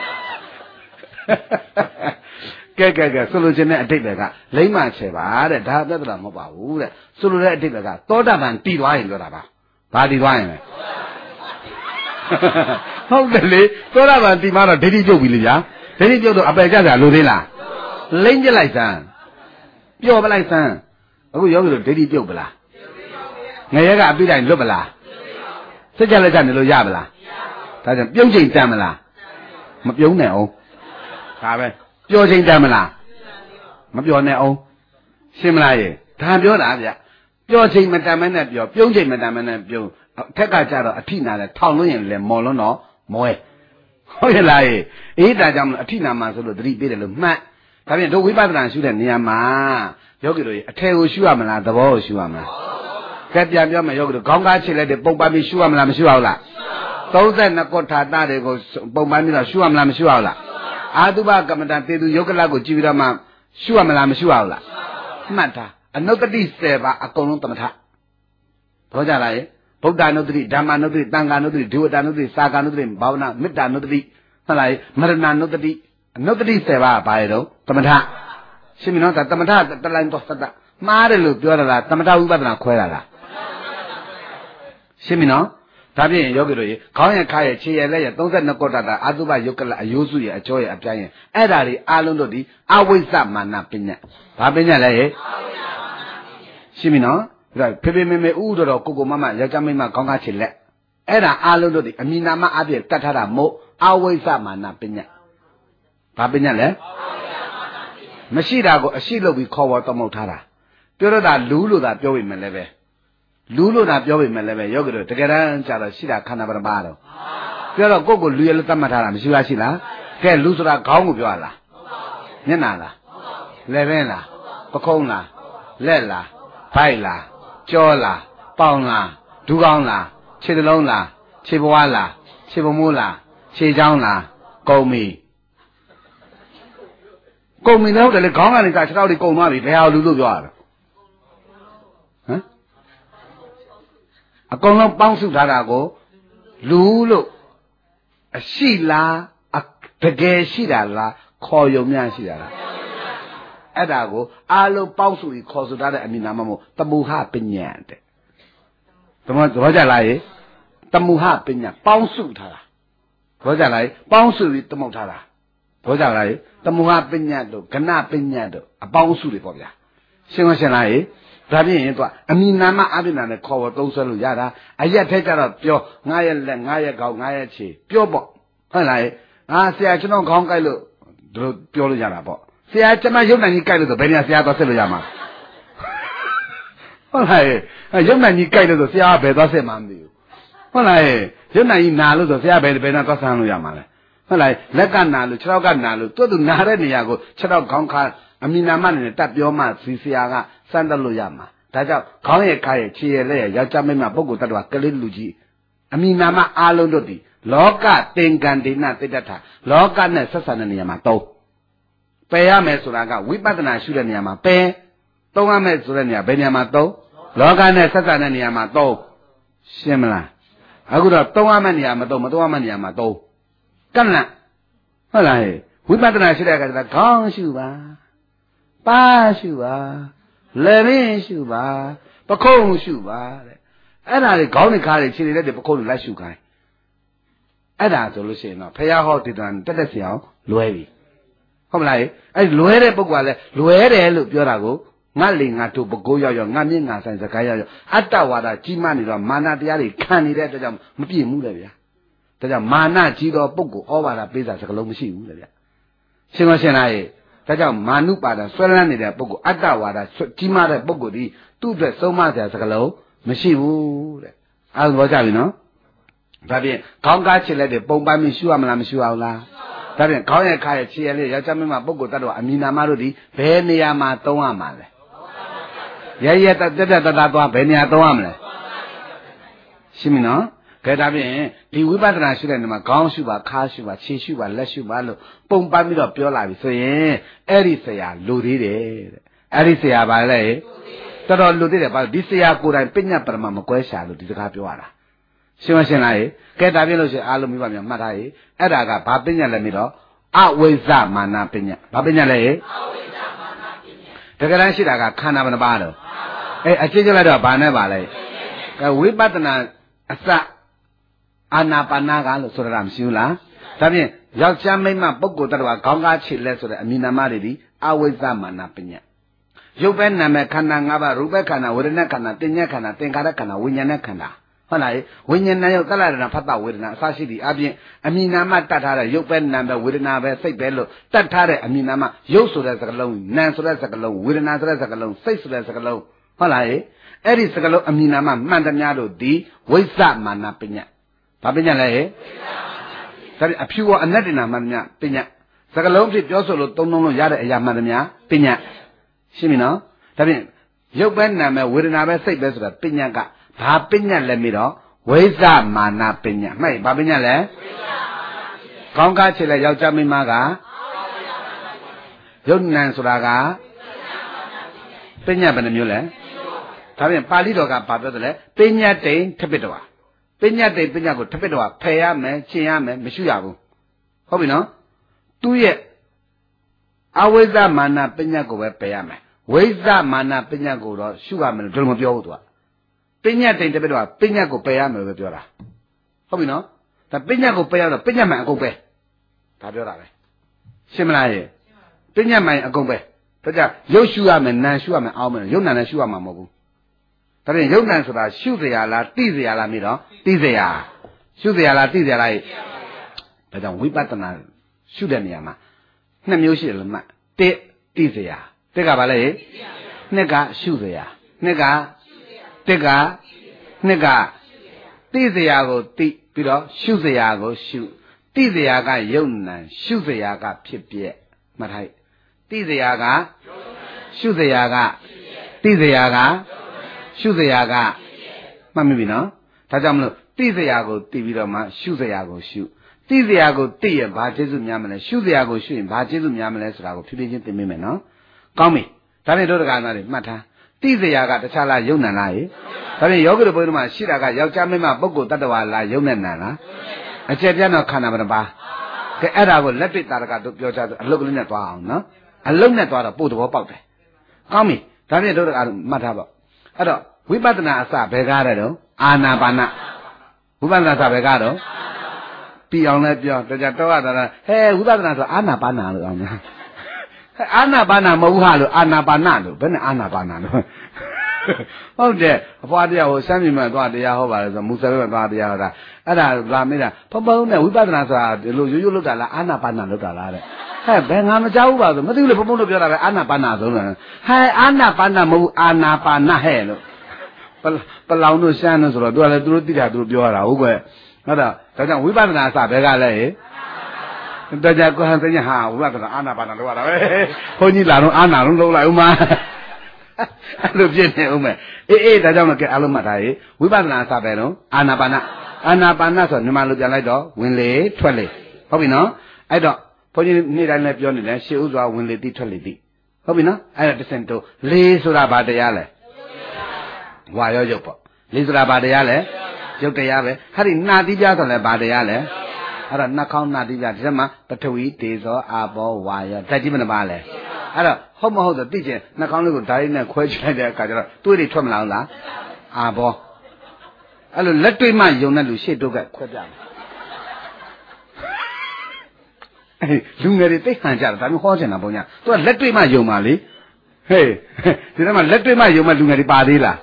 A: ကဲဆိုလိုချင်တဲ့အတိတ်တွေကလိမ့်မှချေပါတဲ့ဒါသက်သက်မဟုတ်ပါဘူးတဲ့ဆိုလိုတဲ့အတိတ်တွေကသောတာပန်တည်သွားရင်ပြောတာပါဘာတည်သွားရင်လဲဟုတ်တယ်လေသောတာပန်တည်မှတော့ဒိဋ္ဌိပြုတ်ပြီလေဗျာဒိဋ္ဌိပြုတ်တော့အပယ်ကြကြလိုသေးလားလိမ့်ပြလိုက်စမ်းပျော်ပလိုက်စမ်းအခုယောဂီတို့ဒိဋ္ဌိပြုတ်ပလားငရဲကအပိတိုင်းလွတ်ပလားစကြလက်ကြနေလို့ရပလားဒါကြောင့်ပြုံးချိန်တန်မလားမပြုံးနဲ့အောင်ဒါပဲပျော်ချိန်တမ်းမလားမပျော်နဲ့အောင်ရှင်းမလားဒါပြောတာဗျပျော်ချိန်မတမ်းမနဲ့ပျော်ပြုံးချိန်မတမ်းမနဲ့ပြုံးထက်ကကြတော့အထိနာတယ်ထောင်လို့ရင်လည်းမော်လွန်းတော့မွဲဟုတ်ရဲ့လားဒါကြောင့်အထိနာမှာဆိုလို့သတိပေးတယ်လို့မှတ်ဒါပြင်တို့ဝိပဿနာရှုတဲ့နေရာမှာယောဂီတို့အထယ်ကိုရှုရမလားသဘောကိုရှုရမလားကဲပြန်ပြောမယ်ယောဂီတို့ခေါင်းကားချစ်လိုက်တဲ့ပုံပန်းပြီးရှုရမလားမရှုရဘူးလား32ခုထာတာတွေကိုပုံပန်းပြီးတော့ရှုရမလားမရှုရဘူးလားအာတုဘကမ္မတာတေသူယုတ်ကလကိုကြည့်ပြီးတော့မှရှုရမလားမရှုရဘူးလားမှတ်တာအနုတ္တိ10ပါအကုန်လုံးသမထဘောကြလားဗုဒ္ဓနုတ္တိဓမ္မနုတ္တိသံဃာနုတ္တိဒုဝတနုတ္တိသာဂာနုတ္တိဘာဝနာမေတ္တာနုတ္တိဟုတ်လားမရဏနုတ္တိအနုတ္တိ10ပါဘာရဲ့တော့သမထရှင်းပြီနော်ဒါသမထတလိုင်းတော့သတ္တမှားတယ်လို့ပြောရလားသမထဝိပဿနာခွဲတာလားရှင်းပြီနော်ဒါဖြင့်ယောဂီတို့ရေခေါင်းရခါရခြေရလက်ရ32ကောတတာအတုပယုတ်ကလအယိုးစုရအကျော်ရအပြိုင်ရအဲ့ဒါတွေအားလုံးတို့ဒီအဝိဇ္ဇမာနပညာဘာပညာလဲဟဲ့ရှင်းပြီနော်ဒါဖေဖေမေမေဥတော်တော်ကိုကိုမမယောက်ျားမိန်းမခေါင်းကားခြေလက်အဲ့ဒါအားလုံးတို့ဒီအမိနာမအပြည့်တတ်ထားတာမို့အဝိဇ္ဇမာနပညာဘာပညာလဲမရှိတာကိုအရှိလုပ်ပြီးခေါ်ဝေါ်သမုတ်ထားတာပြောတော့တာလူလို့သာပြောပေမဲ့လည်းပဲလူလို့သာပြောပေမဲ့လည်းပဲယောဂီတို့တကယ်တမ်းကျတော့ရှိတာခန္ဓာပရမတော့ပြောတော့ကိုယ့်ကိုလူရလို့သတ်မှတ်ထားတာမရှိလားရှိလားကဲလူဆိုတာခေါင်းကိုပြောရလားမျက်နှာလားလက်ဘင်းလားပခုံးလားလက်လားဗိုက်လားကြောလားပေါင်လားဒူးကောင်းလားခြေသလုံးလားခြေပွားလားခြေပမိုးလားခြေချောင်းလားကုံမီကုံမီလည်းဟုတ်တယ်လေခေါင်းကနေစားခြေထောက်တွေကုံသွားပြီဘယ်ဟာလူလို့ပြောရတာဟမ်အကုန်လုံးပေါင်းစုထားတာကိုလူလို့အရှိလားတကယ်ရှိတာလားခေါ်ယုံများရှိတာလားအဲ့ဒါကိုအားလုံးပေါင်းစုပြီးခေါ်ဆိုထားတဲ့အမိနာမမို့တမုဟပညာတဲ့သဘောကျလားရေတမုဟပညာပေါင်းစုထားတာသဘောကျလားရေပေါင်းစုပြီးတမုတ်ထားတာသဘောကျလားရေတမုဟပညာတို့ကဏပညာတို့အပေါင်းစုတွေပေါ့ဗျာရှင်းမရှင်းလားရေဒါဖြင့်ရင်တော့အမိနာမအပိနာနဲ့ခေါ်တော့သုံးဆွဲလို့ရတာအရက်ထက်ကြတော့ပြောငါရဲ့လက်ငါရဲ့ခေါင်းငါရဲ့ခြေပြောပေါ့ဟုတ်လားဆရာကျွန်တော်ခေါင်းကိုက်လို့ဒီလိုပြောလို့ရတာပေါ့ဆရာကျွန်မရုပ်နိုင်ကြီးကိုက်လို့ဆိုဘယ်နေရာဆရာသွားဆက်လို့ရမှာဟုတ်လားရုပ်နိုင်ကြီးကိုက်လို့ဆိုဆရာကဘယ်သွားဆက်မှမသိဘူးဟုတ်လားရုပ်နိုင်ကြီးနာလို့ဆိုဆရာဘယ်နာသွားဆန်းလို့ရမှာလဲဟုတ်လားလက်ကနာလို့ခြေထောက်ကနာလို့သူ့နာတဲ့နေရာကိုခြေထောက်ခေါင်းခါအမိနာမနဲ့တတ်ပြောမှဆရာကစမ်းတက်လို့ရမှာဒါကြောင့်ခေါင်းရဲ့ခါရဲ့ခြေရဲ့လက်ရဲ့ယောက်ျားမိန်းမပုဂ္ဂိုလ်တ attva ကလေးလူကြီးအမိနာမအားလုံးတို့ဒီလောကသင်္ကန္ဒေနသိတ္တထလောကနဲ့ဆက်ဆံတဲ့နေရာမှာသုံးပယ်ရမယ်ဆိုတာကဝိပဿနာရှုတဲ့နေရာမှာပယ်သုံးရမယ်ဆိုတဲ့နေရာဘယ်နေရာမှာသုံးလောကနဲ့ဆက်ဆံတဲ့နေရာမှာသုံးရှင်းမလားအခုတော့သုံးရမယ်နေရာမှာသုံးမသုံးရမယ်နေရာမှာသုံးကန့်လန့်ဟုတ်လားဝိပဿနာရှုတဲ့အခါကျတော့ခေါင်းရှုပါပါရှုပါလည်းရင်းရှုပါပခုံးရှုပါတဲ့အဲ့ဒါတွေခေါင်းနဲ့ခါတွေခြေတွေလက်တွေပခုံးတွေလိုက်ရှုခိုင်းအဲ့ဒါဆိုလို့ရှိရင်တော့ဖရာဟောတည်တံတက်စီအောင်လွဲပြီဟုတ်မလားအဲ့လွဲတဲ့ပုဂ္ဂိုလ်ကလည်းလွဲတယ်လို့ပြောတာကိုငါလေငါတို့ပကိုးရောက်ငါမြင့်ငါဆိုင်စကားရောက်အတ္တဝါဒကြီးမှနေတော့မာနတရားတွေခံနေတဲ့အတွက်ကြောင့်မပြည့်မှုလေဗျာဒါကြောင့်မာနကြီးသောပုဂ္ဂိုလ်ဩဘာဒပေးစာစကလုံးမရှိဘူးလေဗျာရှင်းမရှင်းလားဒါကြောင့်မာနုပါဒဆွဲလန်းနေတဲ့ပုဂ္ဂိုလ်အတ္တဝါဒကြီးမားတဲ့ပုဂ္ဂိုလ်ဒီသူ့အတွက်ဆုံးမစရာစကားလုံးမရှိဘူးတဲ့အားသဘောကျပြီနော်ဒါဖြင့်ခေါင်းကားချစ်လိုက်တဲ့ပုံပန်းပြီးရှုရမလားမရှုအောင်လားဒါဖြင့်ခေါင်းရဲ့ခါရဲ့ခြေရလေးယောက်ျားမင်းမပုဂ္ဂိုလ်တ attva အမိနာမတို့ဒီဘယ်နေရာမှာသုံးရမှာလဲရရတက်တက်တသွားဘယ်နေရာသုံးရမလဲရှင်းပြီနော်ကဲဒါဖြင့်ဒီဝိပဿနာရှုတဲ့နေရာမှာခေါင်းရှုပါခါရှုပါခြေရှုပါလက်ရှုပါလို့ပုံပန်းပြီးတော့ပြောလာပြီဆိုရင်အဲ့ဒီဆရာလူသေးတယ်တဲ့အဲ့ဒီဆရာပါလေတော်တော်လူသေးတယ်ဘာဒီဆရာကိုယ်တိုင်ပညာပရမမကွဲရှာလို့ဒီစကားပြောရတာရှင်းမရှင်းလားကဲဒါဖြင့်လို့ရှိရင်အားလုံးမိဘများမှတ်ထားအဲ့ဒါကဘာပညာလဲမြည်တော့အဝိဇ္ဇမာနပညာဘာပညာလဲအဝိဇ္ဇမာနပညာတကယ်တမ်းရှိတာကခန္ဓာဘယ်နှပါတော့အကျဉ်းချုပ်လိုက်တော့ဘာနဲ့ပါလဲကဲဝိပဿနာအစအာနာပါနာကလို့ဆိုတာမရှိဘူးလားဒါဖြင့်ယောက်ျားမိန်းမပုဂ္ဂိုလ်တ attva ခေါင်းကားခြေလက်ဆိုတဲ့အမိနာမတွေဒီအဝိဇ္ဇမာနပညာရုပ်ပဲနာမည်ခန္ဓာ၅ပါးရူပခန္ဓာဝေဒနာခန္ဓာသင်ညာခန္ဓာသင်္ခါရခန္ဓာဝိညာဏခန္ဓာဟုတ်လားဝိညာဏရုပ်သလရဏဖတ်တဝေဒနာအစရှိသည်အပြင်အမိနာမတတ်ထားတဲ့ရုပ်ပဲနာပဲဝေဒနာပဲစိတ်ပဲလို့တတ်ထားတဲ့အမိနာမရုပ်ဆိုတဲ့စကားလုံးနာဆိုတဲ့စကားလုံးဝေဒနာဆိုတဲ့စကားလုံးစိတ်ဆိုတဲ့စကားလုံးဟုတ်လားအဲ့ဒီစကားလုံးအမိနာမမှန်သမျှတို့ဒီဝိဇ္ဇမာနပညာဘာပညာလဲဒါအဖြူဝအနတ္တနာမှန်သမျှပညာစကားလုံးဖြစ်ပြောဆိုလို့သုံးလုံးလို့ရတဲ့အရာမှန်သမျှပညာရှင်းပြီနော်ဒါဖြင့်ရုပ်ပဲနာပဲဝေဒနာပဲစိတ်ပဲဆိုတာပညာကဘာပညာလဲမြည်တော့ဝိဇ္ဇမာနပညာမှတ်ဘာပညာလဲခေါင်းကားချေလဲယောက်ျားမိန်းမကရုပ်နံဆိုတာကပညာဘယ်နှမျိုးလဲဒါဖြင့်ပါဠိတော်ကဘာပြောတယ်လဲပညာတိန်ထပိတဝါပညာတိန်ပညာကိုထပိတဝါဖယ်ရမယ်ရှင်းရမယ်မရှိရဘူးဟုတ်ပြီနော်သူ့ရဲ့အဝိဇ္ဇမာနပညာကိုပဲပယ်ရမယ်ဝိဇ္ဇမာနပညာကိုတော့ရှုရမယ်လို့မပြောဘူးသူကပညာတိန်တပည့်တော့ပညာကိုပယ်ရမယ်လို့ပြောတာဟုတ်ပြီနော်ဒါပညာကိုပယ်ရတော့ပညာမှန်အကုန်ပဲဒါပြောတာပဲရှင်းမလားရဲ့ပညာမှန်အကုန်ပဲဒါကြောင့်ရုပ်ရှုရမယ်နာမ်ရှုရမယ်အောင်းမယ်ရုပ်နာမ်လည်းရှုရမှာမဟုတ်ဘူးဒါပြင်ရုပ်နာမ်ဆိုတာရှုเสียလားသိเสียလားမေးတော့သိเสียရှုเสียလားသိเสียလားဒါကြောင့်ဝိပဿနာရှုတဲ့နေရာမှာနှစ်မျိုးရှိတယ်လို့မှတ်တစ်သိเสียတစ်ကဘာလဲနှစ်ကရှုเสียနှစ်ကတစ်ကနှစ်ကသိเสียကိုသိပြီးတော့ရှုเสียကိုရှုသိเสียကယုတ်နံရှုเสียကဖြစ်ပြက်မှတ်ထားသိเสียကရှုเสียကသိเสียကရှုเสียကမှတ်မိပြီနော်ဒါကြောင့်မလို့သိเสียကိုသိပြီးတော့မှရှုเสียကိုရှုသိเสียကိုသိရင်ဘာကျေးဇူးများမလဲရှုเสียကိုရှုရင်ဘာကျေးဇူးများမလဲဆိုတာကိုဖြည်းဖြည်းချင်းသင်မိမယ်နော်ကောင်းပြီဒါနဲ့တို့တက္ကနာတွေမှတ်ထားသိเสียကတခြားလားယုံနံလားရေဒါဖြင့်ယောဂီတို့ဘုန်းကြီးတို့မှာရှိတာကယောက်ျားမင်းမပုဂ္ဂိုလ်တ attva လားယုံနံလားအကျယ်ပြန့်တော့ခန္ဓာဘယ်နှပါကဲအဲ့ဒါကိုလက်တွေ့တာရကတို့ပြောကြဆိုအလုတ်ကလေးနဲ့သွားအောင်နော်အလုတ်နဲ့သွားတော့ပို့သဘောပေါက်တယ်ကောင်းပြီဒါဖြင့်တို့တက္ကမှတ်ထားပါအဲ့တော့ဝိပဿနာအစဘယ်ကားတဲ့တော့အာနာပါနဝိပဿနာအစဘယ်ကားတော့ပြီးအောင်လည်းပြောတကြတော့ရတာဟဲဝိပဿနာဆိုအာနာပါနလို့အောင်များအာနာပါနမဟုတ်ဟာလို့အာနာပါနလို့ဘယ်နဲ့အာနာပါနလို့ဟုတ်တယ်အဖွားတရားဟိုစမ်းမြင်မှသွားတရားဟောပါလေဆိုမူဆယ်ပဲသွားတရားဟောတာအဲ့ဒါလာမေးတာဖဖုံးနဲ့ဝိပဿနာဆိုတာဒီလိုရိုးရိုးလောက်တာလားအာနာပါနလောက်တာလားတဲ့ဟဲ့ဘယ်ငါမကြောက်ဘူးပါဆိုမသိဘူးလေဖဖုံးတို့ပြောတာပဲအာနာပါနဆိုလို့ဟဲ့အာနာပါနမဟုတ်အာနာပါနဟဲ့လို့ပလောင်တို့ရှမ်းတို့ဆိုတော့သူကလည်းသူတို့သိတာသူတို့ပြောတာဟုတ်ကွယ်ဟုတ်တော့ဒါကြောင့်ဝိပဿနာအစဘယ်ကလဲတကြကိုဟန်သိညာဟာဝိပဿနာအာနာပါနလောက်ရတာပဲဘုန်းကြီးလာတော့အာနာလုံးလုံးလိုက်ဦးမအဲ့လိုပြည့်နေဦးမယ်အေးဒါကြောင့်လည်းကဲအားလုံးမှတ်ထားရေဝိပဿနာအစပဲတော့အာနာပါနအာနာပါနဆိုမြန်မာလိုပြန်လိုက်တော့ဝင်လေထွက်လေဟုတ်ပြီနော်အဲ့တော့ဘုန်းကြီးနေ့တိုင်းလည်းပြောနေတယ်ရှေ့ဥစွာဝင်လေတိထွက်လေတိဟုတ်ပြီနော်အဲ့တော့တစ်စင်တို့လေးဆိုတာဘာတရားလဲဝါရောရုပ်ပေါ့လေးဆိုတာဘာတရားလဲရုပ်တရားပဲဟာဒီနာတိပြဆိုလည်းဘာတရားလဲအဲ့တော့နှာခေါင်းနာတိပြဒီထဲမှာပထဝီတေဇောအာဘောဝါရောဓာတ်ကြီးမနှပါလဲအဲ့တော့ဟုတ်မဟုတ်တော့သိချင်နှာခေါင်းလေးကိုဓာတ်ရည်နဲ့ခွဲချလိုက်တဲ့အခါကျတော့တွေးတွေထွက်မလာဘူးလားအာဘောအဲ့လိုလက်တွေ့မှယုံတဲ့လူရှေ့တုတ်ကခွဲပြမယ်အဲ့လူငယ်တွေသိဟန်ကြတာဒါမျိုးဟောချင်တာပေါ့ညာသူကလက်တွေ့မှယုံပါလေဟေးဒီထဲမှာလက်တွေ့မှယုံမဲ့လူငယ်တွေပါသေးလား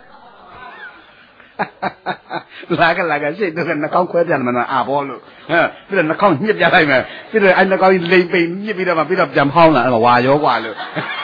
A: လာကရှေ့တုတ်ကနှာခေါင်းခွဲပြတယ်မနော်အာဘောလို့ဟဲ့ပြီးတော့နှာခေါင်းညှစ်ပြလိုက်မယ်ပြီးတော့အဲ့နှာခေါင်းကြီးလိမ့်ပိန်ညှစ်ပြီးတော့မှပြီးတော့ပြန်ဖောင်းလာအဲ့ဝါရောกว่าလို့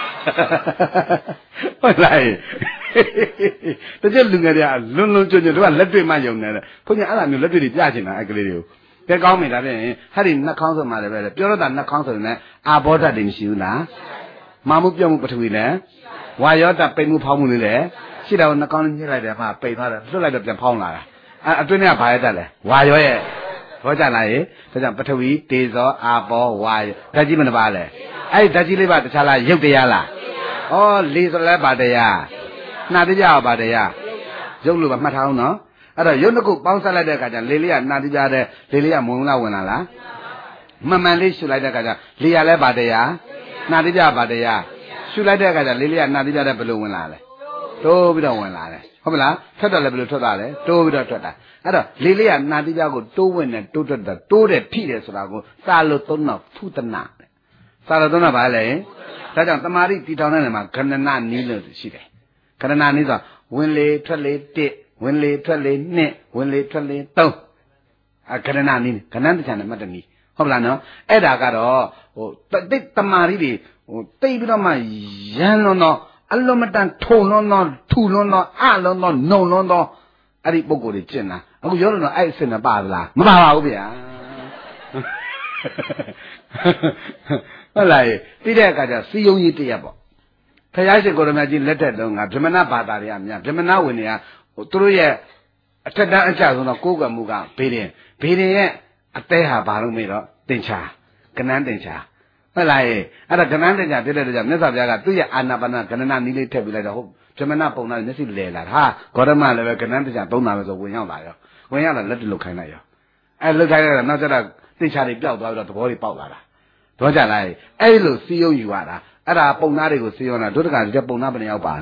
A: ဟုတ်လားတကယ်လူငယ်တွေကလွန်းကျွန်းတို့ကလက်တွေ့မှယုံတယ်ဘုန်းကြီးအဲ့လိုမျိုးလက်တွေ့တွေပြချင်တာအဲ့ကလေးတွေကိုကဲကောင်းပြီဒါဖြင့်ဟာဒီနှာခေါင်းဆိုမှလည်းပဲပြောတော့တာနှာခေါင်းဆိုရင်အာဘောဓာတ်တွေမရှိဘူးလားမာမှုပြုတ်မှုပထဝီလည်းဝါရောဓာတ်ပိန်မှုဖောင်းမှုလေးလည်းရှိတာကိုနှာခေါင်းညှစ်လိုက်တယ်မှပိန်သွားတယ်လွတ်လိုက်တော့ပြန်ဖောင်းလာတာအတွင်းကဘာရတတ်လဲဝါရောရဲ့ဟောကြလားရေဒါကြောင့်ပထဝီတေဇောအာဘောဝါရောဓာတ်ကြီးမနှပါလဲအဲ့ဓာတ်ကြီးလေးပါတခြားလားရုပ်တရားလားဩလေဆိုလဲပါတရားနှာတိပြပါတရားရုပ်လို့ပါမှတ်ထားအောင်နော်အဲ့တော့ရုပ်နှစ်ခုပေါင်းဆက်လိုက်တဲ့အခါကျလေလေးကနှာတိပြတဲ့လေလေးကမုံလာဝင်လာလားမှန်မှန်လေးရှုလိုက်တဲ့အခါကျလေရလဲပါတရားနှာတိပြပါတရားရှုလိုက်တဲ့အခါကျလေလေးကနှာတိပြတဲ့ဘယ်လိုဝင်လာလဲတိုးပြီးတော့ဝင်လာတယ်ဟုတ်မလားထွက်တော့လည်းဘယ်လိုထွက်သွားလဲတိုးပြီးတော့ထွက်တာအဲ့တော့လေလေးကနှာတိပြကိုတိုးဝင်တယ်တိုးထွက်တာတိုးတယ်ဖိတယ်ဆိုတာကိုစာလို့သုံးတော့ဖုတနာစာလို့သုံးတော့ဘာလဲဒါကြောင့်တမာတိတီထောင်တဲ့နေရာမှာခဏနာနီးလို့ရှိတယ်ခဏနာနီးဆိုဝင်လေထွက်လေ1ဝင်လေထွက်လေ2ဝင်လေထွက်လေ3ခဏနာနီးခဏတချံနဲ့မှတ်တနည်းဟုတ်လားနော်အဲ့ဒါကတော့ဟိုတိတ်တမာတိတွေဟိုတိတ်ပြီးတော့မှရမ်းလွန်းတော့အလွန်မတန်ထုံလွန်းတော့ထူလွန်းတော့အလွန်းတော့နှုံလွန်းတော့အဲ့ဒီပုံကိုယ်တွေကျင့်တာအခုပြောလို့တော့အဲ့အစ်စ်နဲ့ပါလားမပါပါဘူးဗျာဟုတ်လားပြီးတဲ့အခါကျစီယုံကြီးတရက်ပေါ့ဖယားရှင်ကိုရမကြီးလက်ထက်တုန်းကဗြဟ္မဏဘာသာတွေကများဗြဟ္မဏဝင်တွေကဟိုသူတို့ရဲ့အထက်တန်းအကျဆုံးတော့ကိုးကွယ်မှုကဘေးရင်ရဲ့အသေးဟာဘာလို့မေးတော့တင်ချာကနန်းတင်ချာဟုတ်လားအဲ့ဒါကနန်းတင်ချာဖြစ်တဲ့အတွက်ကြောင့်မြတ်စွာဘုရားကသူ့ရဲ့အာနာပါနကဏနာနီးလေးထည့်ပြီးလိုက်တော့ဟုတ်ဗြဟ္မဏပုံနာမျက်စိလဲလာဟာဂေါတမလည်းပဲကနန်းတင်ချာသုံးတာပဲဆိုဝင်ရောက်လာရောဝင်ရောက်လာလက်တလုတ်ခိုင်းလိုက်ရောအဲ့လုတ်ခိုင်းလိုက်တော့နောက်ကျတော့တင်ချာတွေပျောက်သွားပြီးတော့သဘောတွေပေါက်လာတာတော့ကြလားအဲ့လိုစီယုံယူရတာအဲ့ဒါပုံသားတွေကိုစီယုံတာတို့တကယ်ပုံသားဘယ်နှယောက်ပါ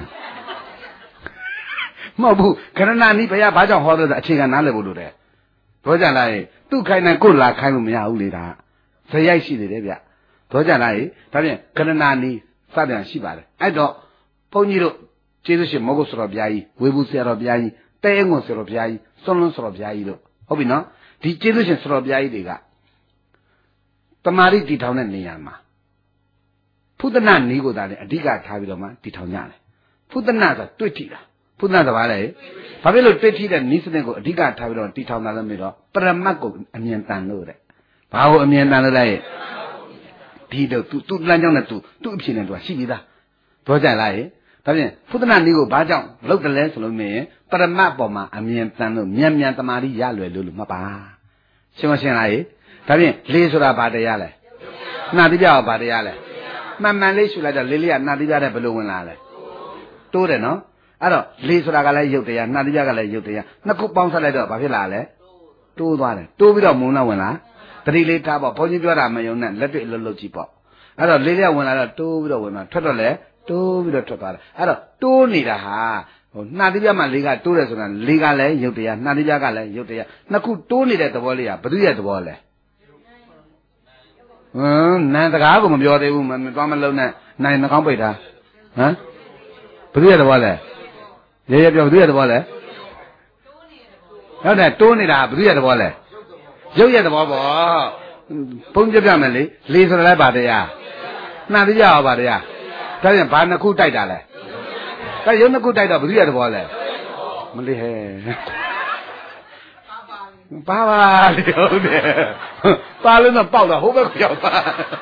A: မဟုတ်ဘူးခရဏနီးဘုရားဘာကြောင့်ဟောလို့အခြေခံနားလည်ဖို့လိုတယ်တော့ကြလားသူ့ခိုင်းတဲ့ကိုလာခိုင်းလို့မရဘူးလေဒါဇယိုက်ရှိနေတယ်ဗျတော့ကြလားဒါဖြင့်ခရဏနီးစတဲ့ရှိပါတယ်အဲ့တော့ဘုန်းကြီးတို့ကျေးဇူးရှင်မောဂုတ်ဆရာဘုရားကြီးဝေဘူးဆရာတော်ဘုရားကြီးတဲငွန်ဆရာတော်ဘုရားကြီးစွန်းလွန်းဆရာတော်ဘုရားကြီးတို့ဟုတ်ပြီနော်ဒီကျေးဇူးရှင်ဆရာတော်ဘုရားကြီးတွေကတမာရီတည်ထောင်တဲ့နေရာမှာဖုဒနာနီးကိုသာလည်းအဓိကထားပြီးတော့မှတည်ထောင်ကြတယ်ဖုဒနာဆိုတွေ့ထိတာဖုဒနာဆိုပါလေဘာဖြစ်လို့တွေ့ထိတဲ့နီးစနစ်ကိုအဓိကထားပြီးတော့တည်ထောင်တာလဲမေးတော့ပရမတ်ကိုအမြင်တန်လို့တဲ့ဘာကိုအမြင်တန်လို့လဲဒီတော့သူလမ်းကြောင်းနဲ့သူ့အဖြစ်နဲ့သူကရှိပြီးသားတော့ကြလားဒါဖြင့်ဖုဒနာနီးကိုဘာကြောင့်လုပ်တယ်လဲဆိုလို့မေးရင်ပရမတ်ပေါ်မှာအမြင်တန်လို့မြန်တမာရီရလွယ်လို့မှတ်ပါရှင်းမရှင်းလားဒါဖြင့်လေးဆိုတာဘာတရားလဲနှာတိပြကဘာတရားလဲမှန်လေးရှုလိုက်တော့လေးကနှာတိပြတဲ့ဘယ်လိုဝင်လာလဲတိုးတယ်နော်အဲ့တော့လေးဆိုတာကလည်းရုပ်တရားနှာတိပြကလည်းရုပ်တရားနှစ်ခုပေါင်းဆက်လိုက်တော့ဘာဖြစ်လာလဲတိုးသွားတယ်တိုးပြီးတော့မုံလာဝင်လာတတိလေးထားပေါ့ဘုန်းကြီးပြောတာမယုံနဲ့လက်တွေ့လှုပ်လှုပ်ကြည့်ပေါ့အဲ့တော့လေးဝင်လာတော့တိုးပြီးတော့ဝင်လာထွက်တော့လဲတိုးပြီးတော့ထွက်သွားတယ်အဲ့တော့တိုးနေတာဟာဟိုနှာတိပြမှာလေးကတိုးတယ်ဆိုတာလေးကလည်းရုပ်တရားနှာတိပြကလည်းရုပ်တရားနှစ်ခုတိုးနေတဲ့သဘောလေးကဘယ်သူရဲ့သဘောလဲနန်တကားကိုမပြောသေးဘူးမသွားမလုံးနဲ့နိုင်နှာခေါင်းပိတ်တာဟမ်ဘယ်သူရဲ့သဘောလဲရေပြောဘယ်သူရဲ့သဘောလဲဟုတ်တယ်တိုးနေတာဘယ်သူရဲ့သဘောလဲရုပ်ရဲ့သဘောပေါ့ပုံပြမယ်လေလေဆိုလည်းပါတရားနှာတိပြရောပါတရားဒါပြန်ဘာနှစ်ခုတိုက်တာလဲဒါရုပ်နှစ်ခုတိုက်တော့ဘယ်သူရဲ့သဘောလဲမလေးဟဲ့ပါလေဟုတ်တယ်ပါလို့တော့ပေါက်တာဟိုဘက်ကိုရောက်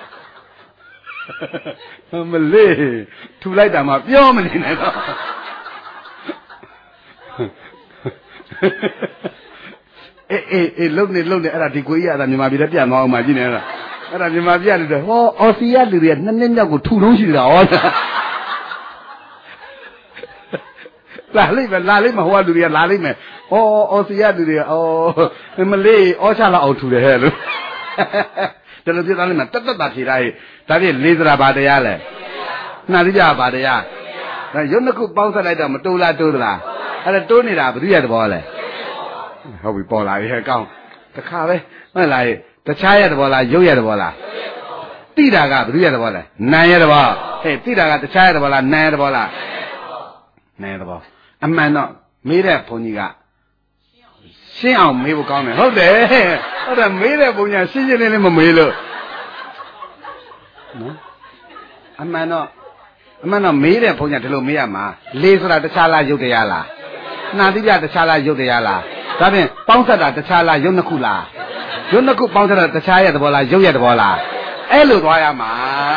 A: သွားမလေးထူလိုက်တာမှပြောမနေနဲ့တော့အေးလုံနေအဲ့ဒါဒီကိုကြီးရတာမြန်မာပြည်ထဲပြန်သွားအောင်မှကြည့်နေအဲ့ဒါမြန်မာပြည်ရတယ်ဟောအော်စီရလူတွေကနှစ်နှစ်မြောက်ကိုထူလုံးရှိတာဟောလာလိမ့်မယ်ဟိုကလူတွေကလာလိမ့်မယ်အော်စီရလူတွေကမလေးအောချလာအောင်ထူတယ်ဟဲ့လို့တလူပြသားလိမ့်မယ်တက်တာဖြေလိုက်ဒါပြည့်လေးစရာဘာတရားလဲနှာတိပြဘာတရားဒါရုပ်နှစ်ခုပေါင်းဆက်လိုက်တော့မတိုးလားတိုးသလားအဲ့ဒါတိုးနေတာဘယ်သူရဲ့သဘောလဲဟုတ်ပြီပေါ်လာပြီဟဲ့ကောင်းတခါပဲဟုတ်လားတခြားရဲ့သဘောလားရုပ်ရဲ့သဘောလားတိတာကဘယ်သူရဲ့သဘောလဲနာရဲ့သဘောဟဲ့တိတာကတခြားရဲ့သဘောလားနာရဲ့သဘောလားနာရဲ့သဘောအမှန်တော့မေးတဲ့ဘုန်းကြီးကရှင်းအောင်မေးဖို့ကောင်းတယ်ဟုတ်တယ်မေးတဲ့ဘုန်းကြီးရှင်းရှင်းလင်းလင်းမမေးလို့နော်အမှန်တော့မေးတဲ့ဘုန်းကြီးဒီလိုမေးရမှာလေးဆိုတာတခြားလားရုပ်တရားလားနှာတိပြတခြားလားရုပ်တရားလားဒါဖြင့်ပေါင်းဆက်တာတခြားလားရုပ်နှစ်ခုလားရုပ်နှစ်ခုပေါင်းဆက်တာတခြားရဲ့သဘောလားရုပ်ရဲ့သဘောလားအဲ့လိုသွားရမှာ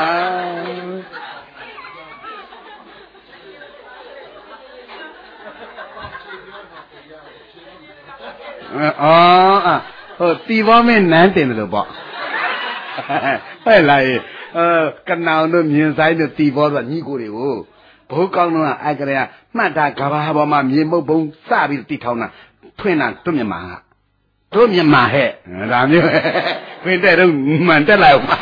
A: ဟိုတီဘောမင်းနန်းတင်တယ်လို့ပေါ့ဟဲ့လားကနောင်တို့မြင်ဆိုင်တို့တီဘောဆိုတာညီကိုတွေကိုဘိုးကောင်းတော့အကြရမှတ်တာကဘာပေါ်မှာမြေမုတ်ဘုံစပြီးတီထောင်တာဖွင့်တာတို့မြန်မာဟဲ့ဒါမျိုးဖွင့်တဲ့တော့မှန်တက်လာအောင်ပါ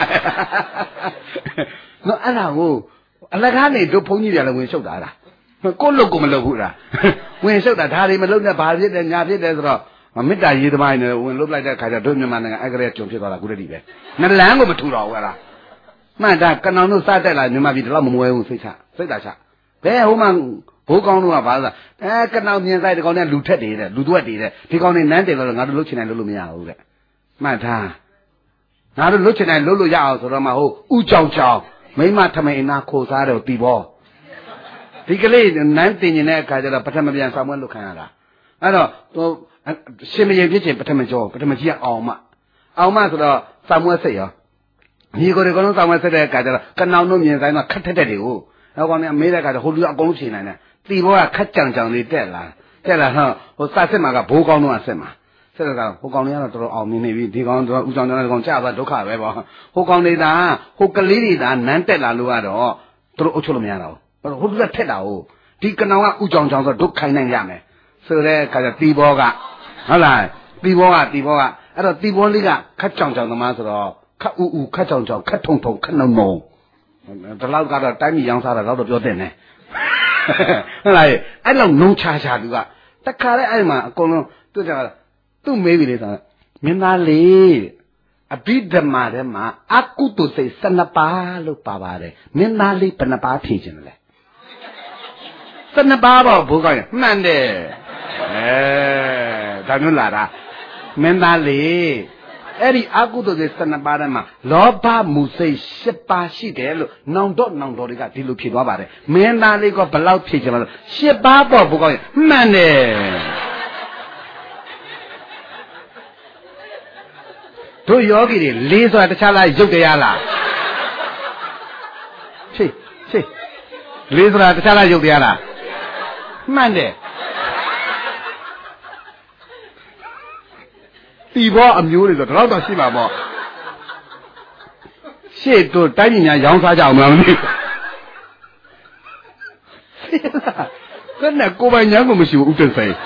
A: နော်အဲ့ဒါကိုအလကားနေတို့ဘုန်းကြီးတွေလည်းဝင်ရှုပ်တာလားကိုလုတ်ကိုမလုတ်ဘူးလားဝင်ရှုပ်တာဒါတွေမလုတ်နဲ့ဘာဖြစ်တယ်ညာဖြစ်တယ်ဆိုတော့မေတ္တာရေးသမားတွေဝင်လုတ်လိုက်တဲ့ခါကျတို့မြန်မာနိုင်ငံအကြရကြုံဖြစ်သွားတာကုရတိပဲနလန်းကိုမထူတော့ဘူးလားမှန်တာကနောင်တို့စတက်လာမြန်မာပြည်တော့မမွဲဘူးစိတ်တာချဘယ်ဟိုမှဘိုးကောင်းတို့ကဘာလဲကနောင်မြင်ဆိုင်ဒီကောင်နဲ့လူထက်တယ်တဲ့လူသွက်တယ်တဲ့ဒီကောင်နဲ့နန်းတယ်လို့ငါတို့လုတ်ချင်တယ်လို့မရဘူးတဲ့မှတ်ထားငါတို့လုတ်ချင်တယ်လုတ်လို့ရအောင်ဆိုတော့မှဟိုဥကြောင်မိမထမိန်နာခိုစားတယ်တီဘောဒီကလေးနန်းတင်နေတဲ့အခါကျတော့ပထမပြန်ဆောင်မွဲလုတ်ခံရတာအဲ့တော့ရှင်မရင်ဖြစ်ချင်ပထမကြီးကအောင်မဆိုတော့ဆောင်မွဲစိတ်ရောညီကိုတွေကလုံးဆောင်မွဲစိတ်တဲ့အခါကျတော့ကနောင်တို့မြင်ဆိုင်မှာခက်ထက်တွေကိုနောက်ကောင်ကမေးတဲ့အခါကျဟိုလူအကုန်လုံးဖြေနိုင်တယ်တီဘောကခက်ကြံလေးတက်လာဟိုစစစ်မှာကဘိုးကောင်းတော့ဆက်မှာဆက်တော့ဟိုကောင်တွေကတော့တော်တော်အောင်မြင်နေပြီဒီကောင်တော့ဦးဆောင်တဲ့ကောင်ကြာသွားဒုက္ခပဲပေါ့ဟိုကောင်တွေကဟိုကလေးတွေဒါနန်းတက်လာလို့ကတော့သူတို့အုပ်ချုပ်လို့မရတော့ဘူးဟိုလူကထက်တာဟုတ်ဒီကနောင်ကဦးကြောင်ဆိုဒုက္ခိုင်းနိုင်ရမယ်ဆိုတဲ့အခါကျတီဘောကဟုတ်လားတီဘောကအဲ့တော့တီဘောလေးကခက်ကြောင်သမားဆိုတော့
B: ခတ်ဦးခတ်ချောင်ချောင်ခတ်ထုံထုံခတ်နှုံနှုံဒီလောက်ကတော့တိုင်းပြည်ရောင်းစားတာတော့ပြောတဲ့နဲ့ဟုတ်လားအဲ့လောက်နှုံချာသူကတခါတည်းအဲ့မှာအကုန်လုံးသူကသူ့မေးပြီလေဆိုမင်းသားလေးအဘိဓမ္မာထဲမှာအကုသိုလ်စိတ်12ပါးလို့ပါပါတယ်မင်းသားလေးဘယ်နှပါးဖြေခြင်းလဲ12ပါးပေါ့ဘိုးကောင်းရမှန်တယ်ဒါမျိုးလာတာမင်းသားလေးအဲ့ဒီအကုသိုလ်စိတ်12ပါးထဲမှာလောဘမှုစိတ်10ပါးရှိတယ်လို့နောင်တော့တွေကဒီလိုဖြေသွားပါတယ်မင်းသားလေးကဘယ်လောက်ဖြေခြင်းလဲ10ပါးပေါ့ဘိုးကောင်းရမှန်တယ်တို့ယောဂီတွေလေးဆိုတာတခြားလားရုပ်တရားလားဖြည့်လေးဆိုတာတခြားလားရုပ်တရားလားမှန်တယ်တီဘောအမျိုးတွေဆိုတော့ရှိမှာပေါ့ရှေ့တို့တိုင်းပြည်များရောင်းစားကြအောင်မလားမသိဘူးဘယ်နဲ့ကိုယ်ပိုင်ညာကိုမရှိဘူးဥတ္တစိန်